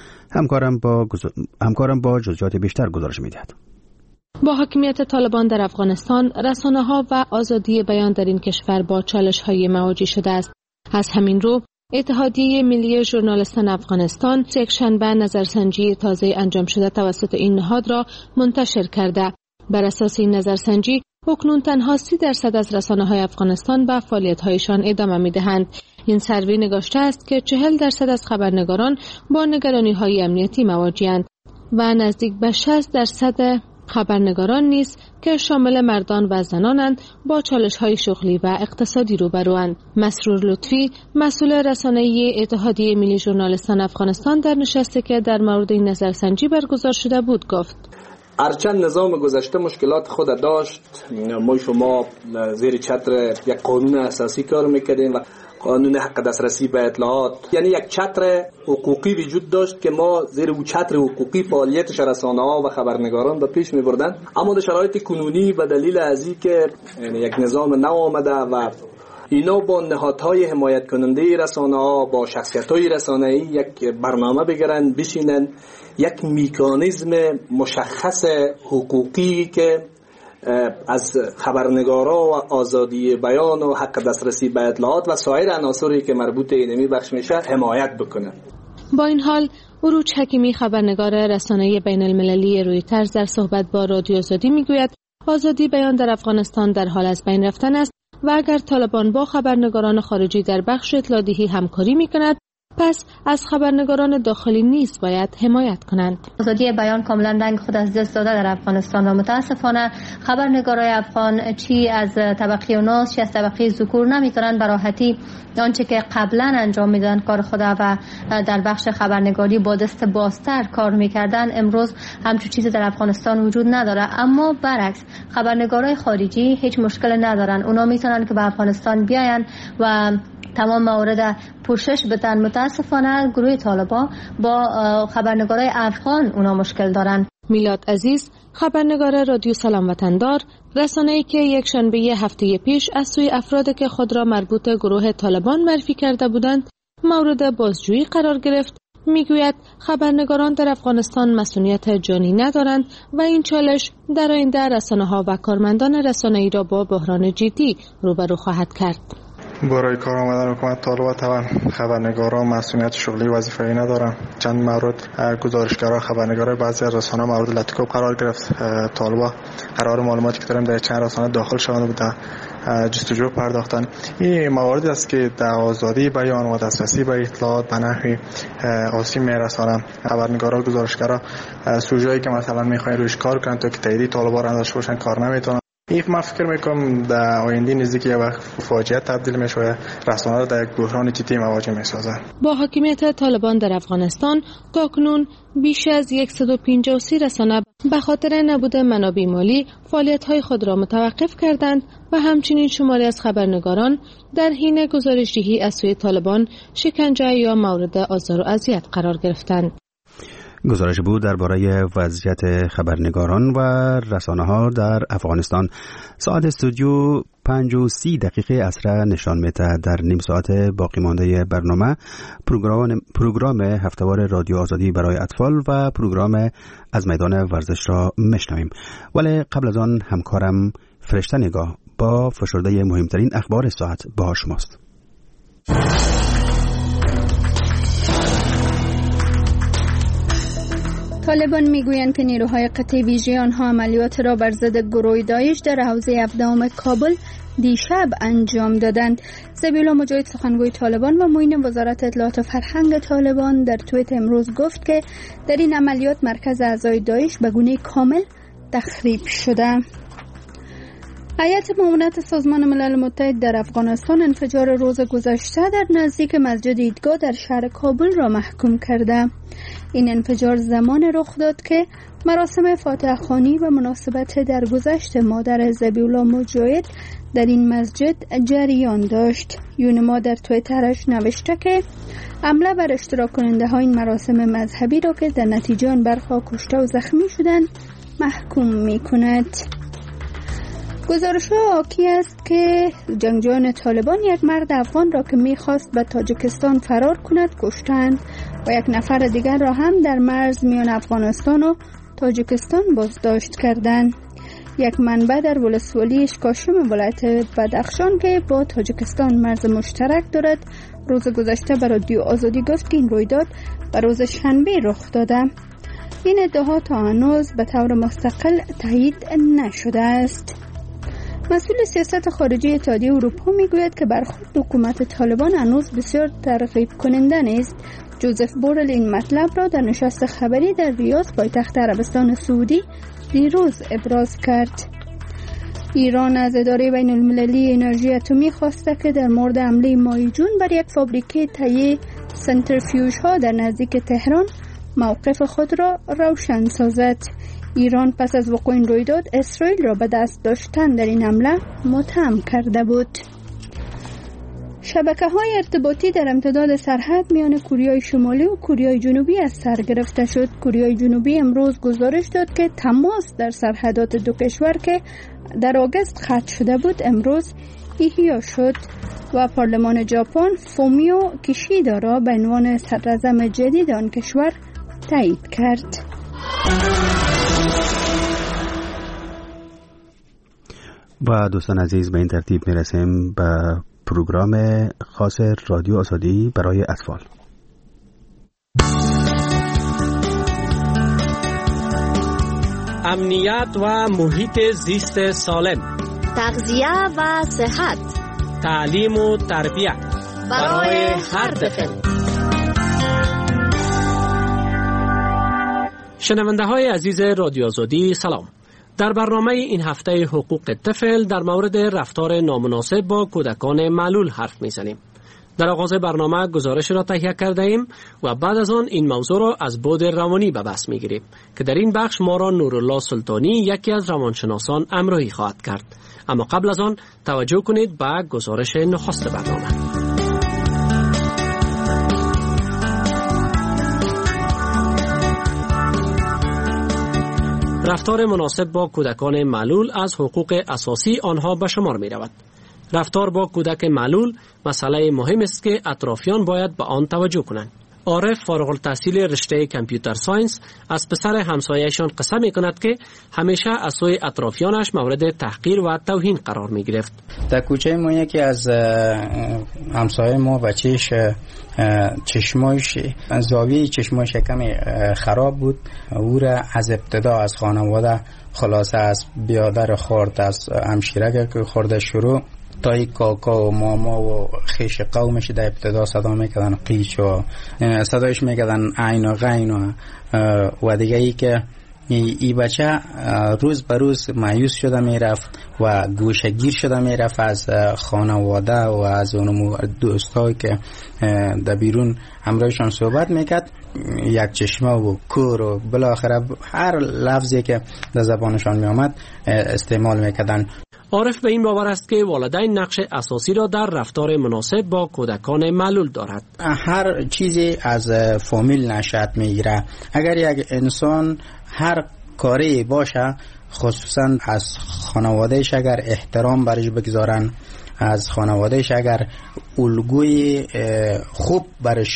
همکارم با جزئیات بیشتر گزارش می‌دهد. با حاکمیت طالبان در افغانستان، رسانه‌ها و آزادی بیان در این کشور با چالش‌های مواجه شده است. از همین رو، اتحادیه ملی ژورنالیستان افغانستان یکشنبه نظرسنجی تازه انجام شده توسط این نهاد را منتشر کرده. بر اساس این نظرسنجی، اکنون تنها 30% از رسانه‌های افغانستان به فعالیت‌هایشان ادامه می‌دهند. این سروی نگاشته است که 40% از خبرنگاران با نگرانی‌های امنیتی مواجه‌اند و نزدیک به 60% خبرنگاران نیز که شامل مردان و زنانند با چالش‌های شغلی و اقتصادی روبروند. مسرور لطفی، مسئول رسانه‌ای اتحادیه ملی ژورنالیستان افغانستان در نشستی که در مورد این نظرسنجی برگزار شده بود گفت: هرچند نظام گذشته مشکلات خود داشت، ما شما زیر چتر یک قانون اساسی کار میکردیم و قانون حق دسترسی به اطلاعات، یعنی یک چتر حقوقی وجود داشت که ما زیر او چتر حقوقی فعالیت رسانه‌ها و خبرنگاران به پیش می‌بردند. اما در شرایط کنونی به دلیل ازی که یک نظام نو آمده و اینا با نهادهای حمایت کننده رسانه‌ها، با شخصیت‌های رسانه‌ای یک برنامه بگیرن، بشینن یک مکانیزم مشخص حقوقی که از خبرنگارا و آزادی بیان و حق دسترسی به اطلاعات و سایر عناصری که مربوط اینمی بخش میشه حمایت بکنه. با این حال عروج حکیمی، خبرنگار رسانه‌ای بین المللی رویترز، در صحبت با رادیو آزادی میگوید آزادی بیان در افغانستان در حال از بین رفتن است و اگر طالبان با خبرنگاران خارجی در بخش اطلاع‌دهی همکاری میکند، پس از خبرنگاران داخلی نیز باید حمایت کنند. آزادی بیان کاملا رنگ خود از دست داده در افغانستان و متاسفانه خبرنگارای افغان چی از طبقه اوناس چی از طبقه ذکور نمیتونن به راحتی آنچه که قبلا انجام میدادن کار خود و در بخش خبرنگاری با دست بازتر کار میکردن، امروز همچون چیزی در افغانستان وجود نداره. اما برعکس خبرنگارای خارجی هیچ مشکل ندارن، اونا میتونن که به افغانستان بیاین و تمام موارد پوشش بدن. متاسفانه گروه طالبان با خبرنگارای افغان اونا مشکل دارن. میلاد عزیز، خبرنگار رادیو سلام وطندار، رسانه‌ای که یک شنبه هفته پیش از سوی افرادی که خود را مربوط گروه طالبان معرفی کرده بودند مورد بازجویی قرار گرفت، میگوید خبرنگاران در افغانستان مسئولیت جانی ندارند و این چالش در آینده رسانه‌ها و کارمندان رسانه‌ای را با بحران جدی روبرو خواهد کرد. برای کار آمدن حکومت طالبان طبعا خبرنگاران مسئولیت شغلی وظیفه‌ای ندارن. چند مورد گزارشگرا خبرنگارای بعضی از رسانه‌ها مورد لطیکوب قرار گرفت. طالبان قرار معلوماتی که داریم در چند رسانه داخل شوند و در جستجو پرداختن. این مواردی است که در آزادی بیان و دسترسی به اطلاعات به نحوی آسیب میرسانند. خبرنگارا گزارشگرا سوژه‌ای که مثلا می‌خواین روش کار کنن تا که تایید طالبان را داشته باشن کار نمی‌تونن. این من فکر میکنم در آینده نزدیک یه وقت فاجعه تبدیل میشه و رسانه رو در یک بحران جدی مواجه میسازه. با حاکمیت طالبان در افغانستان تاکنون بیش از 153 رسانه به خاطر نبود منابع مالی فعالیت‌های خود را متوقف کردند و همچنین شماری از خبرنگاران در حین گزارش‌دهی از سوی طالبان شکنجه یا مورد آزار و اذیت قرار گرفتند. گزارش بود درباره وضعیت خبرنگاران و رسانه‌ها در افغانستان. ساعت استودیو 5:30 عصر نشان می‌دهد. در نیم ساعت باقی مانده برنامه پروگرام هفتهوار رادیو آزادی برای اطفال و پروگرام از میدان ورزش را میشنویم. ولی قبل از آن همکارم فرشته نگاه با فشرده مهمترین اخبار ساعت با شماست. طالبان میگویند که نیروهای قطع ویژه آنها عملیات را بر ضد گروه داعش در حوزه 17 کابل دیشب انجام دادند. ذبیحالله مجاهد سخنگوی طالبان و معین وزارت اطلاعات و فرهنگ طالبان در توییت امروز گفت که در این عملیات مرکز اعضای داعش به گونه کامل تخریب شده. هیئت معاونت سازمان ملل متحد در افغانستان انفجار روز گذشته در نزدیک مسجد عیدگاه در شهر کابل را محکوم کرده. این انفجار زمان رخ داد که مراسم فاتحه خوانی و مناسبت درگذشت مادر ذبیحالله مجاهد در این مسجد جریان داشت. یونما در توییترش نوشته که حمله بر اشتراک کننده ها این مراسم مذهبی را که در نتیجه آن برخا کشته و زخمی شدند محکوم می کند. گزارش حاکی است که جنگجویان طالبان یک مرد افغان را که می‌خواست به تاجیکستان فرار کند کشتند و یک نفر دیگر را هم در مرز میان افغانستان و تاجیکستان بازداشت کردند. یک منبع در ولسوالی اشکاشم ولایت بدخشان که با تاجیکستان مرز مشترک دارد روز گذشته به رادیو آزادی گفت که این رویداد به روز شنبه رخ داده. این ادعا تا هنوز به طور مستقل تایید نشده است. مسئول سیاست خارجی اتحادیه اروپا میگوید که برخورد حکومت طالبان هنوز بسیار ترغیب کننده نیست. جوزف بورل این مطلب را در نشست خبری در ریاض پایتخت عربستان سعودی دیروز ابراز کرد. ایران از اداره بین المللی انرژی اتمی خواسته که در مورد حمله ماه جون بر یک فابریکه تهیه سنتریفیوژ ها در نزدیک تهران موقف خود را روشن سازد. ایران پس از وقوع این رویداد اسرائیل را به دست داشتن در این حمله متهم کرده بود. شبکه‌های ارتباطی در امتداد سرحد میان کره شمالی و کره جنوبی از سر گرفته شد. کره جنوبی امروز گزارش داد که تماس در سرحدات دو کشور که در آگوست قطع شده بود امروز احیا شد و پارلمان ژاپن فومیو کیشیدا را به عنوان صدراعظم جدید آن کشور تایید کرد. و دوستان عزیز به این ترتیب میرسیم به پروگرام خاص رادیو آزادی برای اطفال. امنیت و محیط زیست سالم، تغذیه و صحت، تعلیم و تربیت برای هر طفل. شنونده های عزیز رادیو آزادی سلام. در برنامه این هفته حقوق طفل در مورد رفتار نامناسب با کودکان معلول حرف میزنیم. در آغاز برنامه گزارش را تهیه کرده ایم و بعد از آن این موضوع را از بعد روانی به بحث میگیریم که در این بخش ما را نورالله سلطانی یکی از روانشناسان همراهی خواهد کرد. اما قبل از آن توجه کنید به گزارش نخست برنامه. رفتار مناسب با کودکان معلول از حقوق اساسی آنها به شمار می رود. رفتار با کودک معلول مسئله مهم است که اطرافیان باید به آن توجه کنند. عارف فارغ التحصیل رشته کامپیوتر ساینس از پسر همسایه‌شان قصه می کند که همیشه از سوی اطرافیانش مورد تحقیر و توهین قرار می گرفت. در کوچه ما یکی از همسایه ما بچهش چشماش زاویه چشماش کمی خراب بود. او را از ابتدا از خانواده خلاصه از بیادر خورد، از همشیره که خورده شروع تا یک کاکا و ماما و خیش قومش در ابتدا صدا میکردن قیچ و صدایش میکردن عین و غین و دیگه ای که این بچه روز به روز مایوس شده میرفت و گوشه‌گیر شده میرفت از خانواده و از اون دوستایی که در بیرون همراهشان صحبت میکرد. یک چشمه و کور و بالاخره هر لفظی که در زبانشان میامد استعمال میکردن. عارف به این باور است که والدین نقش اساسی را در رفتار مناسب با کودکان معلول دارد. هر چیزی از فامیل نشأت میگیره. اگر یک انسان هر کاری باشه، خصوصا از خانوادهش اگر احترام برش بگذارن، از خانوادهش اگر الگوی خوب برش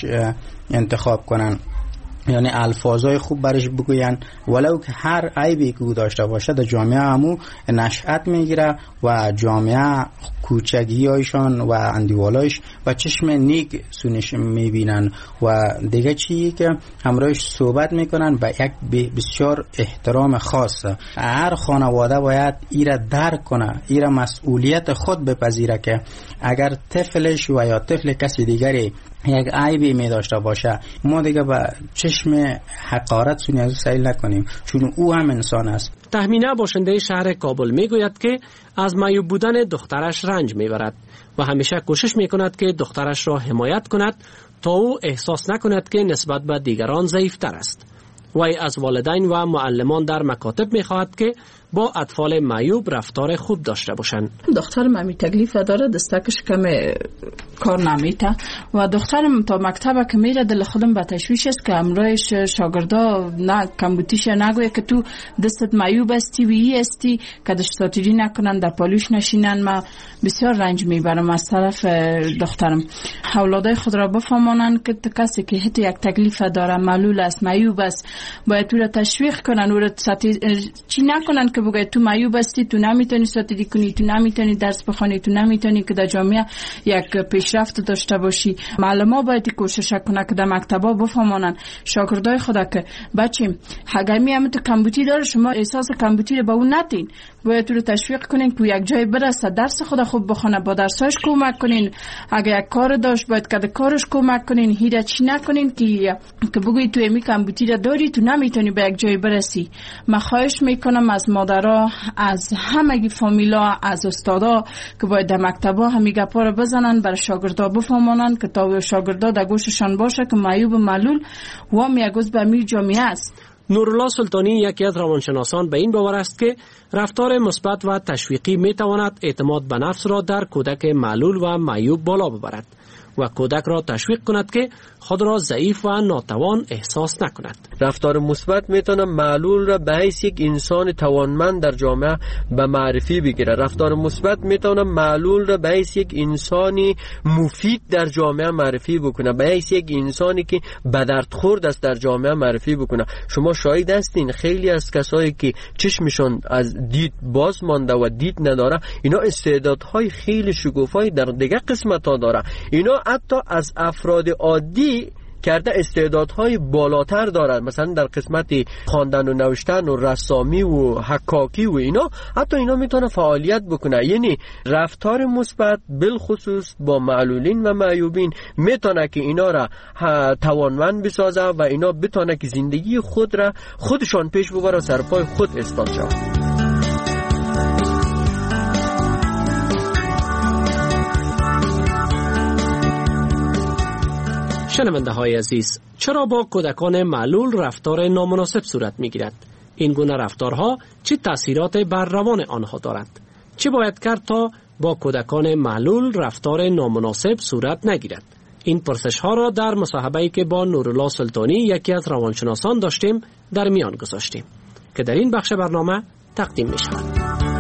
انتخاب کنن، یعنی الفاظای خوب برش بگوین، ولو که هر عیبی که داشته باشه در جامعه همو نشأت میگیره و جامعه کوچگیایشان و اندیوالایش و چشم نیک سونش میبینن و دیگه چیزی که همراهش صحبت میکنن و یک بسیار احترام خاص. هر خانواده باید ایره درک کنه، ایره مسئولیت خود بپذیره که اگر طفلش و یا طفل کسی دیگری یک عیبی می داشته باشه، ما دیگه با چشم حقارت سونی از سیل نکنیم، چون او هم انسان است. تهمینه باشنده شهر کابل می گوید که از معیوب بودن دخترش رنج می برد و همیشه کوشش می کند که دخترش را حمایت کند تا او احساس نکند که نسبت به دیگران ضعیفتر است. وی از والدین و معلمان در مکاتب می خواهد که با اطفال معیوب رفتار خوب داشته باشند. دخترم همی تکلیف داره، دستکش کم کار نمیته و دخترم تا مکتب که میره دل خودم به تشویش است که امروز شاگردا نه کمبوتیش نگویه که تو دستت معیوب استی و ای استی که دشتاتیری نکنن در پالوش نشینن. ما بسیار رنج میبرم از طرف دخترم. اولادای خود را بفهمانن که کسی که حتی یک تکلیف داره، معلول است، معیوب است، باید تو را تشویق کنن، او را چی نکنن که بگه تو معیوب هستی، تو نمیتونی ساتیری کنی، تو نمیتونی درس بخونی، تو نمیتونی که در جامعه یک پیشرفت داشته باشی. معلما باید کوشش کنه که در مکتبا بفهمانن شاگردای خدا که بچیم اگر میام تو کمبوتی داره، شما احساس کمبوتی رو به اون ندین، باید تو رو تشویق کنین که یک جای برسه، درس خدا خوب بخونه، با درساش کمک کنین. اگر یک کار داشت باید که کارش کمک کنین، هیچ چی نکنین که بگوی تو امی کمبوتی رو داری، تو نمیتونی به یک جای برسی. من خواهش میکنم از مادرها، از همگی فامیلا، از استادا که باید در مکتبا همین گپا رو بزنن، برای شاگردا بفهمانن که تا شاگردا در گوششان باشه که معیوب و معلول و میگوز به امیر جامعه است. نورالله سلطانی یکی از روانشناسان به این باور است که رفتار مثبت و تشویقی میتواند اعتماد به نفس را در کودک معلول و معیوب بالا ببرد و کودک را تشویق کند که خود را ضعیف و ناتوان احساس نکند. رفتار مثبت میتونه معلول را به حیث یک انسان توانمند در جامعه به معرفی بگیره. رفتار مثبت میتونه معلول را به حیث یک انسانی مفید در جامعه معرفی بکنه، به حیث یک انسانی که به درد خورد است در جامعه معرفی بکنه. شما شاهد هستین خیلی از کسایی که چشمشون از دید باز مانده و دید نداره، اینا استعدادهای خیلی شگوفایی در دیگه قسمت‌ها داره. اینا حتی از افراد عادی کرده استعدادهای بالاتر دارند، مثلا در قسمت خواندن و نوشتن و رسامی و حکاکی و اینا، حتی اینا میتونه فعالیت بکنه. یعنی رفتار مثبت بالخصوص با معلولین و معیوبین میتونه که اینا را توانمند بسازه و اینا بتونه که زندگی خود را خودشان پیش ببره، سرپای خود ایستاد شود. شنونده های عزیز، چرا با کودکان معلول رفتار نامناسب صورت می گیرد؟ این گونه رفتارها چه تأثیرات بر روان آنها دارد؟ چه باید کرد تا با کودکان معلول رفتار نامناسب صورت نگیرد؟ این پرسش ها را در مصاحبه‌ای که با نورالله سلطانی یکی از روانشناسان داشتیم در میان گذاشتیم که در این بخش برنامه تقدیم می شود.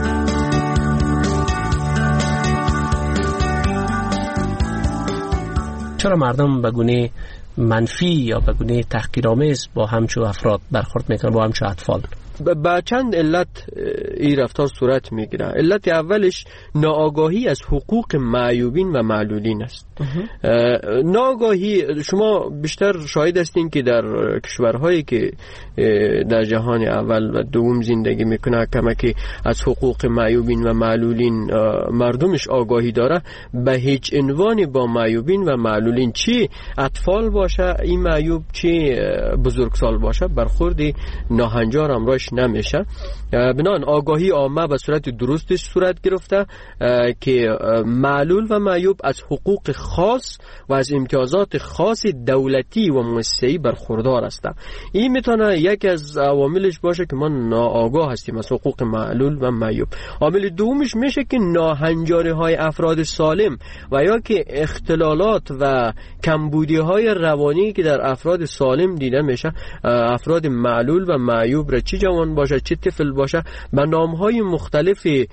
چرا مردم به گونه منفی یا به گونه تحقیرآمیز با همچو افراد برخورد میکنن، با همچو اطفال؟ با چند علت این رفتار صورت میگیره. علت اولش ناآگاهی از حقوق معیوبین و معلولین است. ناگاهی شما بیشتر شاهد هستین که در کشورهایی که در جهان اول و دوم زندگی میکنه کمکی از حقوق معیوبین و معلولین مردمش آگاهی داره، به هیچ عنوانی با معیوبین و معلولین چی اطفال باشه این معیوب چی بزرگسال باشه برخورد ناهنجار امراش نمیشه. بنابراین آگاهی عامه به صورت درستش صورت گرفته که معلول و معیوب از حقوق خاص و از امتیازات خاص دولتی و مؤسسه‌ای برخوردار هستند. این میتونه یکی از عواملش باشه که ما ناآگاه هستیم از حقوق معلول و معیوب. عامل دومش میشه که ناهنجاری های افراد سالم و یا که اختلالات و کمبودی های روانی که در افراد سالم دیده میشه، افراد معلول و معیوب را چه جوان باشه چه طفل باشه به نامهای مختلفی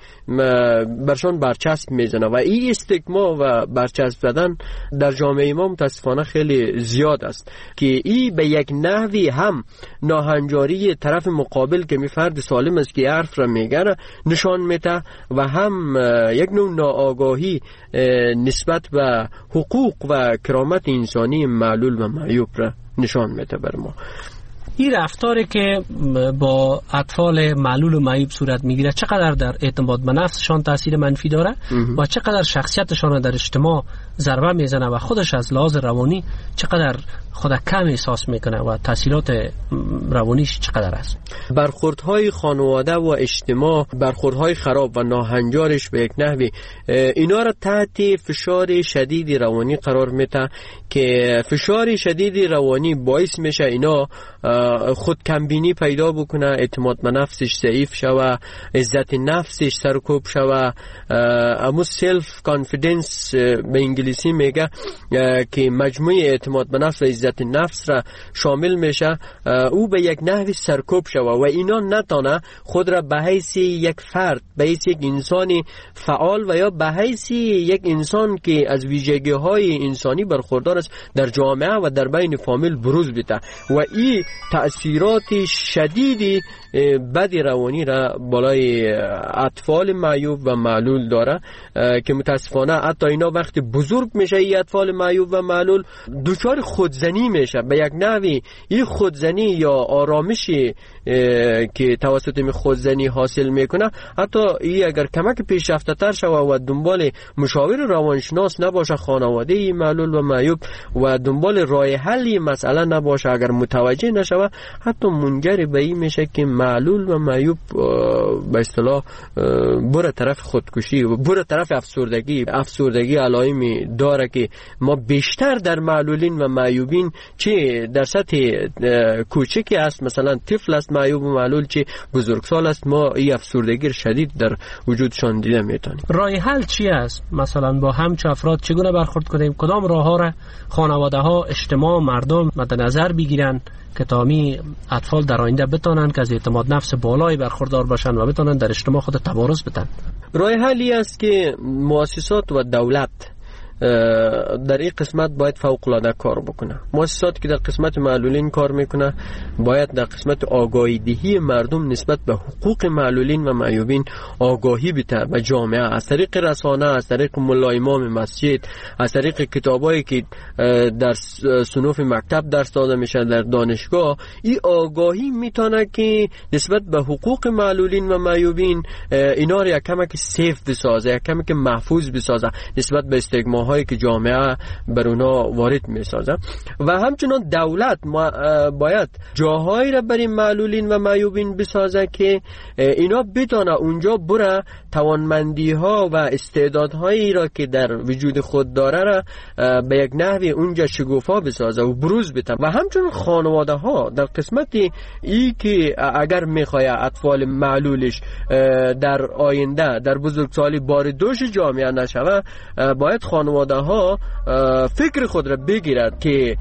برشان برچسب میزنه و این استیگما و برچسب زدن در جامعه ما متاسفانه خیلی زیاد است که این به یک نحوی هم ناهنجاری طرف مقابل که می فرد سالم است که حرف را میگه نشان میده و هم یک نوع ناآگاهی نسبت به حقوق و کرامت انسانی معلول و معیوب را نشان میده بر ما. این رفتاری که با اطفال معلول و معیوب صورت میگیره چقدر در اعتماد به نفسشان تاثیر منفی داره و چقدر شخصیتشان در اجتماع ضربه میزنه و خودش از لحاظ روانی چقدر خود کم احساس میکنه و تاثیرات روانیش چقدر است. برخوردهای خانواده و اجتماع، برخوردهای خراب و ناهنجارش به یک نحوی اینا را تحت فشار شدید روانی قرار میده که فشار شدید روانی باعث میشه اینا خود کمبینی پیدا بکنه، اعتماد به نفسش ضعیف شوه، عزت نفسش سرکوب شوه، امو سلف کانفیدنس به انگلیسی میگه که مجموعه اعتماد به نفس و عزت نفس را شامل میشه، او به یک نحوی سرکوب شوه و اینا نتانه خود را به حیث یک فرد، به حیث یک انسانی فعال و یا به حیث یک انسان که از ویژگی های انسانی برخوردار است در جامعه و در بین فامیل بروز بده و این تأثیرات شدیدی بد روانی را بالای اطفال معیوب و معلول داره که متاسفانه حتی اینا وقتی بزرگ میشه این اطفال معیوب و معلول دچار خودزنی میشه. به یک نحوی این خودزنی یا آرامشی که توسط می خودزنی حاصل میکنه حتی این اگر کمک پیشرفته تر شوه و دنبال مشاور روانشناس نباشه خانواده معلول و معیوب و دنبال راه حلی مسئله نباشه، اگر متوجه نشوه حتی منجر به این میشه که معلول و معیوب به اصطلاح بره طرف خودکشی و بره طرف افسردگی علائمی داره که ما بیشتر در معلولین و معیوبین چه در سطح کوچکی است، مثلا طفل است معیوب و معلول چه بزرگسال است، ما این افسردگی شدید در وجودشان دیده میتونیم. راه حل چی است؟ مثلا با همچه افراد چگونه برخورد کنیم؟ کدام راه ها را خانواده ها، اجتماع، مردم مد نظر بگیرن که تامی اطفال در آینده بتونن که از اعتماد نفس بالایی برخوردار باشن و بتونن در اجتماع خود تبارز بدن؟ راه حلی است که مؤسسات و دولت در این قسمت باید فوق العاده کار بکنه. مؤسساتی که در قسمت معلولین کار میکنه باید در قسمت آگاهی دهی مردم نسبت به حقوق معلولین و معیوبین آگاهی بده به جامعه از طریق رسانه، از طریق ملا امام مسجد، از طریق کتابایی که در صنوف مکتب درس داده میشه در دانشگاه. این آگاهی میتونه که نسبت به حقوق معلولین و معیوبین اینا رو یک کمک سیف بسازه، یک کمک محفوظ بسازه نسبت به استیگما هایی که جامعه بر اونا وارد میسازه. و همچنان دولت باید جاهایی را برای معلولین و معیوبین بسازه که اینا بتونه اونجا بره توانمندی ها و استعدادهایی را که در وجود خود داره را به یک نحوی اونجا شگوفا بسازه و بروز بده. و همچنان خانواده ها در قسمت ای که اگر میخواه اطفال معلولش در آینده در بزرگسالی بار دوش جامعه نشوه، باید خانواده ها فکر خود را بگیرد که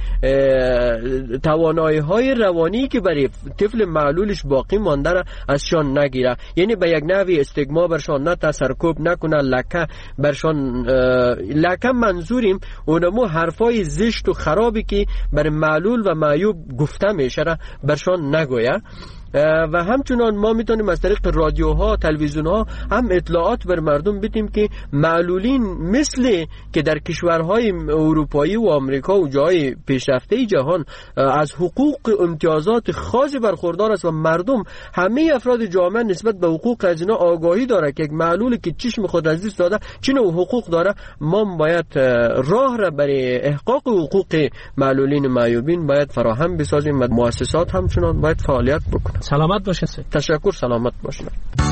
توانایی های روانی که برای طفل معلولش باقی مانده را ازشان نگیره، یعنی به یک نحوی استیگما برشان نه تسرکوب نکنه، لکه برشان لکه منظوریم اونمو حرفای زشت و خرابی که برای معلول و معیوب گفته میشه را برشان نگویه. و همچنان ما میتونیم از طریق رادیوها، تلویزیونها هم اطلاعات بر مردم بدیم که معلولین مثل که در کشورهای اروپایی و آمریکا و جای پیشرفته جهان از حقوق امتیازات خاص برخوردار است و مردم همه افراد جامعه نسبت به حقوق از اینا آگاهی داره که یک معلول که چشم خود از دست داده چه نوع حقوق داره. ما باید راه را برای احقاق حقوق معلولین معیوبین باید فراهم بسازیم و مؤسسات همچنان باید فعالیت بکنه. سلامت باشید. تشکر. سلامت باشید.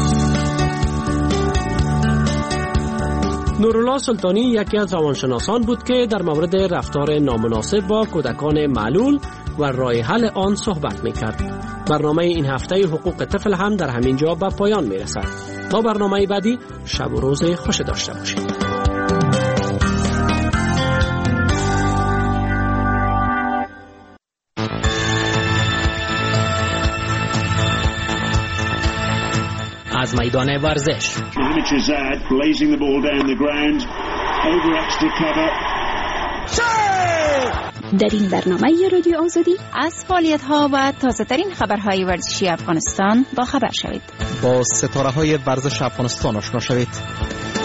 نورالله سلطانی یکی از روانشناسان بود که در مورد رفتار نامناسب با کودکان معلول و راه حل آن صحبت می‌کرد. برنامه این هفته حقوق طفل هم در همین جا به پایان می‌رسد. تا برنامه بعدی شب و روز خوش داشته باشید. از میدان ورزش در این برنامه رادیو آزادی از فعالیت‌ها و تازه‌ترین خبرهای ورزشی افغانستان با خبر شوید. با ستاره‌های ورزش افغانستان آشنا شوید.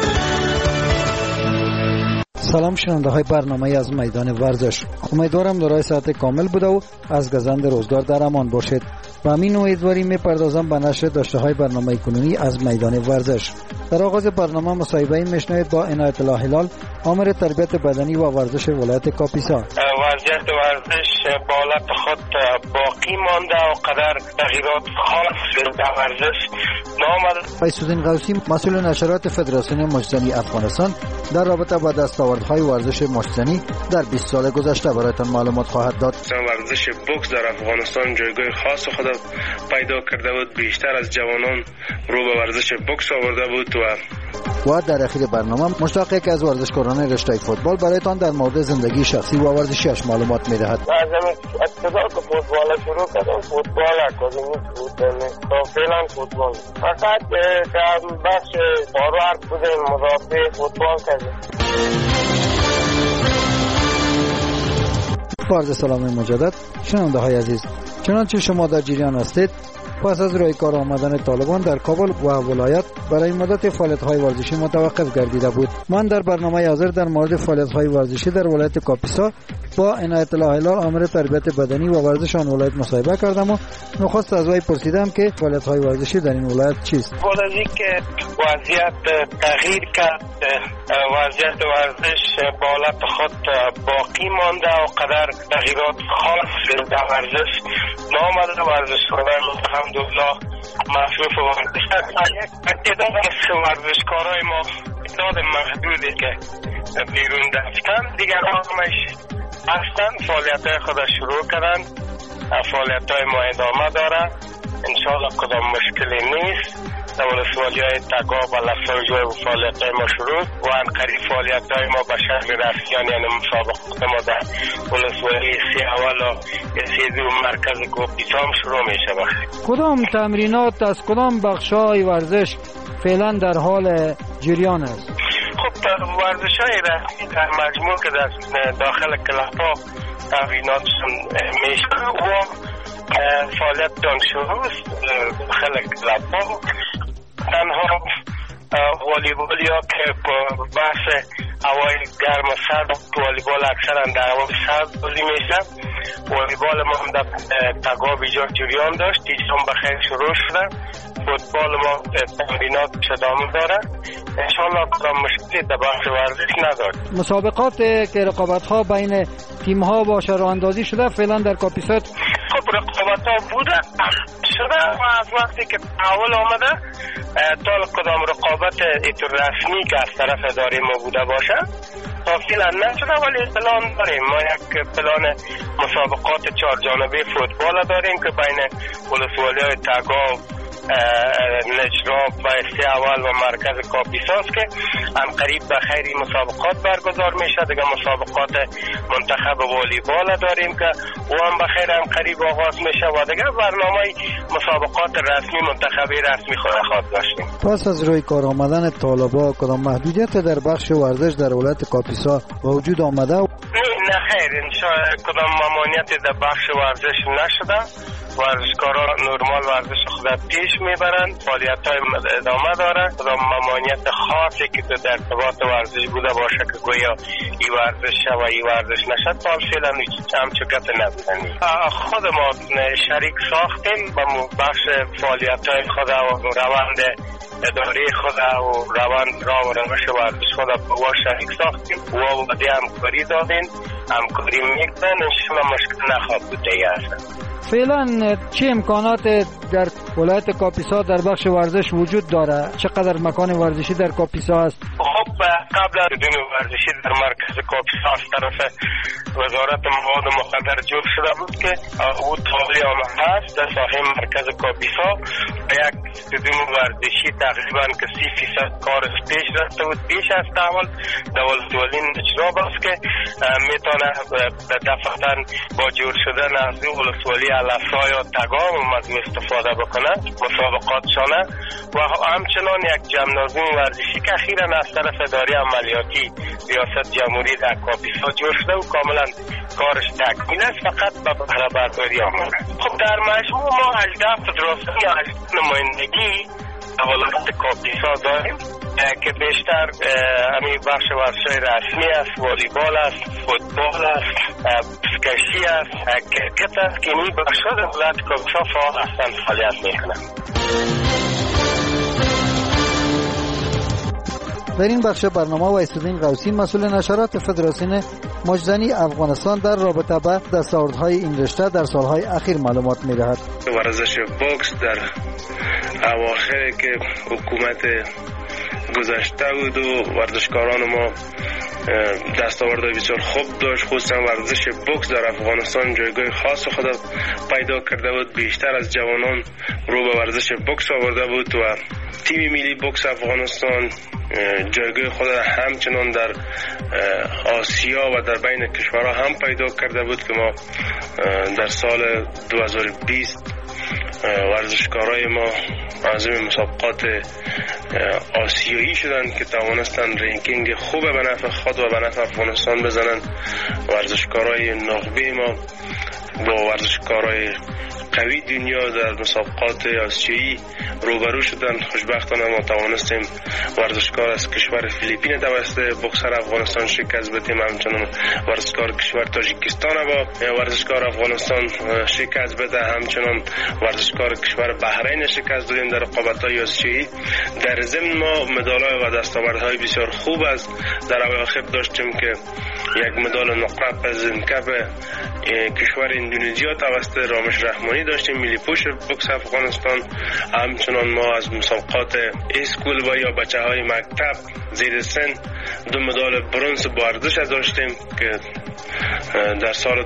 سلام شنونده های برنامه از میدان ورزش. امیدوارم دارای ساعت کامل بوده و از گزند روزگار در امان باشید. و همین امیدواری میپردازم به نشر داشته های برنامه کنونی از میدان ورزش. در آغاز برنامه مصاحبه میشنوید با عنایت الله هلال، آمر تربیت بدنی و ورزش ولایت کاپیسا. وضعیت ورزش با حالت خود باقی مانده و قدر تغییرات خاص در ورزش نامده. فیض‌الدین غوثی، مسئول نشرات فدراسیون مشتزنی افغانستان، در رابطه با دستاوردهای ورزش مشتزنی در 20 سال گذشته برایتان معلومات خواهد داد. ورزش بوکس در افغانستان جایگاه خاص خود پیدا کرده بود. بیشتر از جوانان رو به ورزش بوکس آورده بود و در اخیر برنامه مشتاق یکی از ورزشکاران رشته فوتبال برایتان در مورد زندگی شخصی و ورزشیش معلومات می‌دهد. از ابتدا که فوتبال شروع کردم فوتبال اکادمی بود تا فعلا فوتبال فقط در بخش فاروارد بودیم مدافع فوتبال کردیم. عرض سلام مجدد شنونده های عزیز، چنانچه شما در جریان هستید پس از روی کار آمدن طالبان در کابل و ولایت برای مدت فعالیت‌های ورزشی متوقف گردیده بود. من در برنامه حاضر در مورد فعالیت‌های ورزشی در ولایت کاپیسا با عنایت الله هلال، آمر تربیت بدنی و ورزش آن ولایت مصاحبه کردم و نخست از وی پرسیدم که فعالیت‌های ورزشی در این ولایت چیست. بعد از اینکه وضعیت تغییر کرد، وضعیت ورزش با حالت خود باقی مانده و قدر تغییرات خاص در ورزش نامده. ورزشکاران الحمدلله مصروف ورزش هستند. تعداد از ورزشکارای ما تعداد محدودی که بیرون رفتن، دیگر همش هستن فعالیت‌های خود شروع کردن. فعالیت‌های ما ادامه داره. انشاءالله کدام مشکلی نیست. در ولسوالی‌های تگا و لفظ و فعالیت‌های ما شروع و انقریب فعالیت‌های ما به شکل رسمی یعنی مسابقات ما در ولسوالی سی اول و سی دو مرکز کوپیسام شروع میشه. کدام تمرینات از کدام بخش‌های ورزش فعلا در حال جریان است؟ خب ورزش‌های رسمی در مجموع که در داخل کلاب‌ها تمریناتشون میشه و فعالیت دان شروع است داخل کلاب‌ها. تنها والیبال یا که بحث هوای گرم و سرد، والیبال اکثرا در هوای سرد بازی میشه. والیبال ما هم در تگاب ایجاد جریان داشت، ایشان بخیر شروع شده. فوتبال ما تمرینات ادامه داره. انشاءالله کدام مشکلی در بحث ورزش ندارد. مسابقات که رقابت‌ها بین تیم‌ها باشه راه اندازی شده فعلا در کاپیسا؟ خب رقابت‌ها بوده شده و از وقتی که اول آمده تا کدام رقابت رسمی که از طرف اداره ما بوده باشه تا فعلا نشده، ولی پلان داریم. ما یک پلان مسابقات 4 جانبه فوتبال داریم که بین ولسوالی‌های تگاو، نجراب و سی اول و مرکز کاپیساست که انقریب به خیری مسابقات برگزار میشه. دیگه مسابقات منتخب والیبال داریم که او هم به خیر انقریب آغاز میشه و دیگه برنامه مسابقات رسمی منتخبی رسمی خواهد داشتیم. پس از روی کار آمدن طالبا کدام محدودیت در بخش ورزش در ولایت کاپیسا وجود آمده؟ نه خیر، کدام ممانعت در بخش ورزش نشده. ورزشکارا نرمال ورزش خود پیش میبرند، فعالیت‌های ادامه داره. و ممانعت خاصی که در ارتباط ورزش بوده باشه که گویا این ورزش و این ورزش نشد، تا فعلا همچه گپ نبودن. خود ما شریک ساختیم با بخش فعالیت‌های خود و روند اداره خود و روند را و روش ورزش خود با شریک ساختیم و وعده همکاری دادیم، همکاری میکنن، انشاءالله مشکل نخواهد بوده است. فعلا چه امکانات در ولایت کاپیسا در بخش ورزش وجود داره؟ چقدر مکان ورزشی در کاپیسا است؟ خب قبل از بدون ورزشی در مرکز کاپیسا از طرف وزارت مواد مخدر جور شده بود که او تابلی آمده است در ساحه مرکز کاپیسا و یک بدون ورزشی تقریبا که 30% کارش پیش رفته بود. پیش از اول دولت ولی اجراب است که میتونه دفعتا با جور شدن از دو ولسوالی علفا یا تگام از استفاده بکنه مسابقاتشانه و همچنان یک جمنازیم ورزشی که اخیراً از طرف اداره عملیاتی ریاست جمهوری در کاپیسا جور شده و کاملا کارش تکمیل است، فقط به بهره برداری آمده. خب در مجموع ما 18 فدراسیون یا 18 نمایندگی ولایت کاپیسا داریم که بیشتر همین بخش ورزش‌های رسمی است، والیبال است، فوتبال است، بسکشی است، کرکت است که این بخش‌ها در ولایت کاپیسا فعال هستند، فعالیت می‌کنند. در این بخش برنامه وحیدالدین قوسی مسئول نشرات فدراسیون مجزنی افغانستان در رابطه با دستاوردهای این رشته در سالهای اخیر معلومات می‌دهد. ورزش بوکس در اواخر که حکومت گذشته بود و ورزشکاران ما دستاوردهای بسیار خوب داشت، خصوصا ورزش بوکس در افغانستان جایگاه خاص خود پیدا کرده بود. بیشتر از جوانان رو به ورزش بوکس آورده بود و تیم ملی بوکس افغانستان جایگاه خود همچنان در آسیا و در بین کشورها هم پیدا کرده بود که ما در سال 2020 ورزشکارای ما عازم مسابقات آسیایی شدند که توانستند رنکینگ خوب به نفع خود و به نفع افغانستان بزنند. ورزشکارای نخبه ما با ورزشکارای قوی دنیا در مسابقات آسیایی روبرو شدند. خوشبختانه ما توانستیم ورزشکار از کشور فیلیپین توسط بوکسر افغانستان شکست بدیم، همچنان ورزشکار کشور تاجیکستان با ورزشکار افغانستان شکست بده، همچنان ورزشکار کشور بحرین شکست دادیم در رقابت‌های آسیایی. در ضمن ما مدال‌های و دستاوردهای بسیار خوب است. در اواخر داشتیم که یک مدال نقره از کپ کشور اندونزیا توسط رامش رحمانی داشتیم، ملی پوش بوکس افغانستان. همچنان ما از مسابقات اسکول و یا بچه‌های مکتب زیر سن 2 مدال برنز با ارزش داشتیم که در سال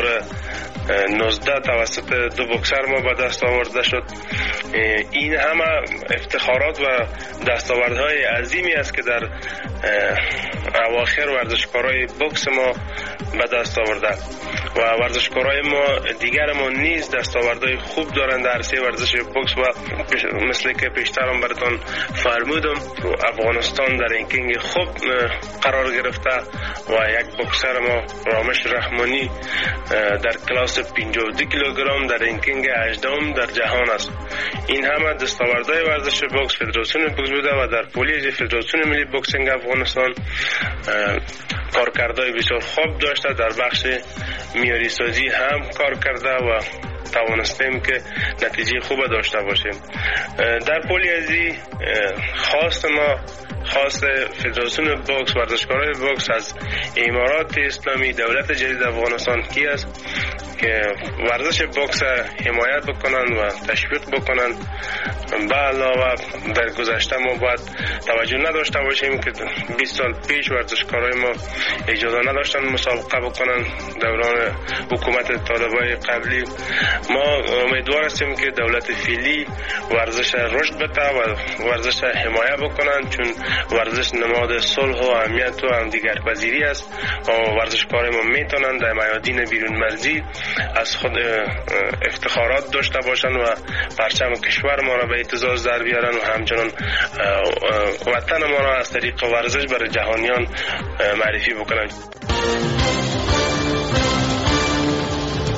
2019 توسط 2 بوکسر ما به دست آورده شد. این همه افتخارات و دستاوردهای عظیمی است که در اواخر ورزشکارای بوکس ما به دست آورده و ورزشکارای ما دیگر ما نیز دستاوردهای خوب دارند در عرصه ورزش بوکس و مثل که پیشترم براتون فرمودم افغانستان در رنکینگ خوب قرار گرفته و یک بوکسر ما رامش رحمانی در کلاس 52 کیلوگرم در رنکینگ 18ام در جهان است. این همه دستاوردهای ورزش بوکس فدراسیون بوکس بوده و در پولیج فدراسیون ملی بوکسینگ افغانستان کارکردهای بسیار خوب داشته. در بخش معیاری سازی هم کار کرده و توانستیم که نتیجه خوب داشته باشیم. در پولیازی خواست ما، خواست فدراسیون بوکس، ورزشکارای بوکس از امارات اسلامی دولت جدید افغانستان کی است که ورزش بوکس حمایت بکنند و تشویق بکنند. به علاوه در گذشته ما باید توجه نداشته باشیم که 20 سال پیش ورزشکارای ما اجازه نداشتن مسابقه بکنند دوران حکومت طالبای قبلی. ما امیدوار هستیم که دولت فعلی ورزش رشد بده و ورزش حمایت بکنند، چون ورزش نماد صلح و امنیت و همدیگرپذیری است و ورزشکارای ما میتونند در میادین بیرون مرزی از خود افتخارات داشته باشند و پرچم کشور ما را به اعتزاز در بیارن و همچنان وطن ما را از طریق ورزش برای جهانیان معرفی بکنند.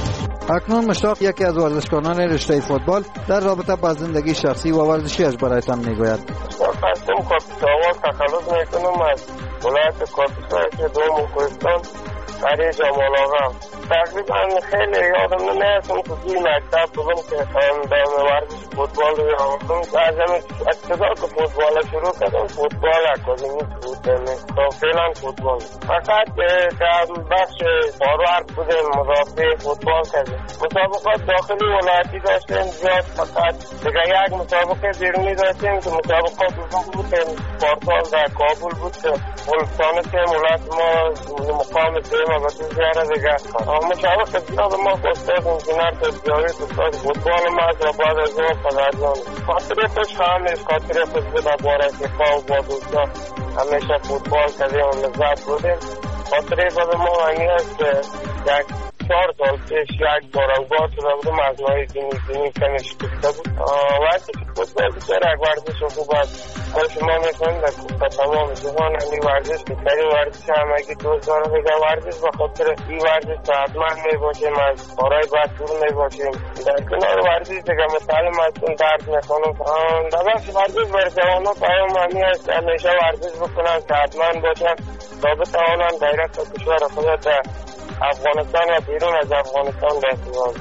اکنون مشتاق یکی از ورزشکاران رشته فوتبال در رابطه با زندگی شخصی و ورزشیش برایتان میگوید. خواستم کاپیتاوال تخلص میکنم از ولایت کاپیتاوال که دوم کوهستان برای جمال آقا. تقریبا خیلی یادم نمیاد که توی مکتب بودم که در ورزش فوتبال رو یادم. از همین ابتدا که فوتبال شروع کردم فوتبال اکادمی بود تا فعلا فوتبال. فقط در بخش فاروارد بودیم مدافع فوتبال کردیم. مسابقات داخلی ولایتی داشتیم زیاد، فقط دیگه یک مسابقه بیرونی داشتیم که مسابقات بود پارسال در کابل بود که ولستانه که ولایت ما مقام دیم و بسیار دیگه مسابقه زیاد ما استاد انجینر تجاری استاد فوتبال ما از بعد از اون پدرجان خاطره خوش خواهمیش خاطره خوش بود باره اتفاق با دوستان همیشه فوتبال کردیم و لذت بودیم. خاطره بود ما همی هست که یک 4 سال پیش یک بار اوگاه شده بودم از ماهی دینی کمیش کشته بود. وقتی که فوتبال بسیار یک ورزش خوب است. ما شما میکنیم در تمام جهان همی ورزش که ترین ورزش همگی دوست دارم دیگه ورزش به خاطر این ورزش صحتمند میباشیم از کارهای بد دور میباشیم. در کنار ورزش دیگه مطالعه هستون درد میکنم. در بخش ورزش بر جوانان پیام همی هست همیشه ورزش بکنن صحتمند باشن تا بتوانن غیرت و کشور خود در افغانستان و بیرون از افغانستان بهتر.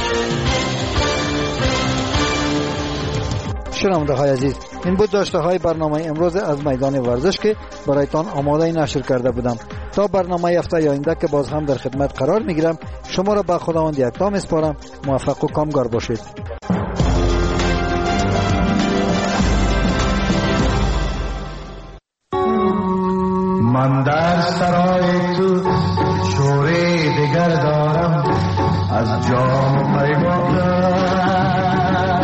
شنونده های عزیز، این بود داشته های برنامه امروز از میدان ورزش که برایتان آماده نشر کرده بودم. تا برنامه هفته آینده که باز هم در خدمت قرار میگیرم، شما را به خداوند یکتا میسپارم. موفق و کامگار باشید. من در سرای تو شوری دیگر دارم از جام پیمانم.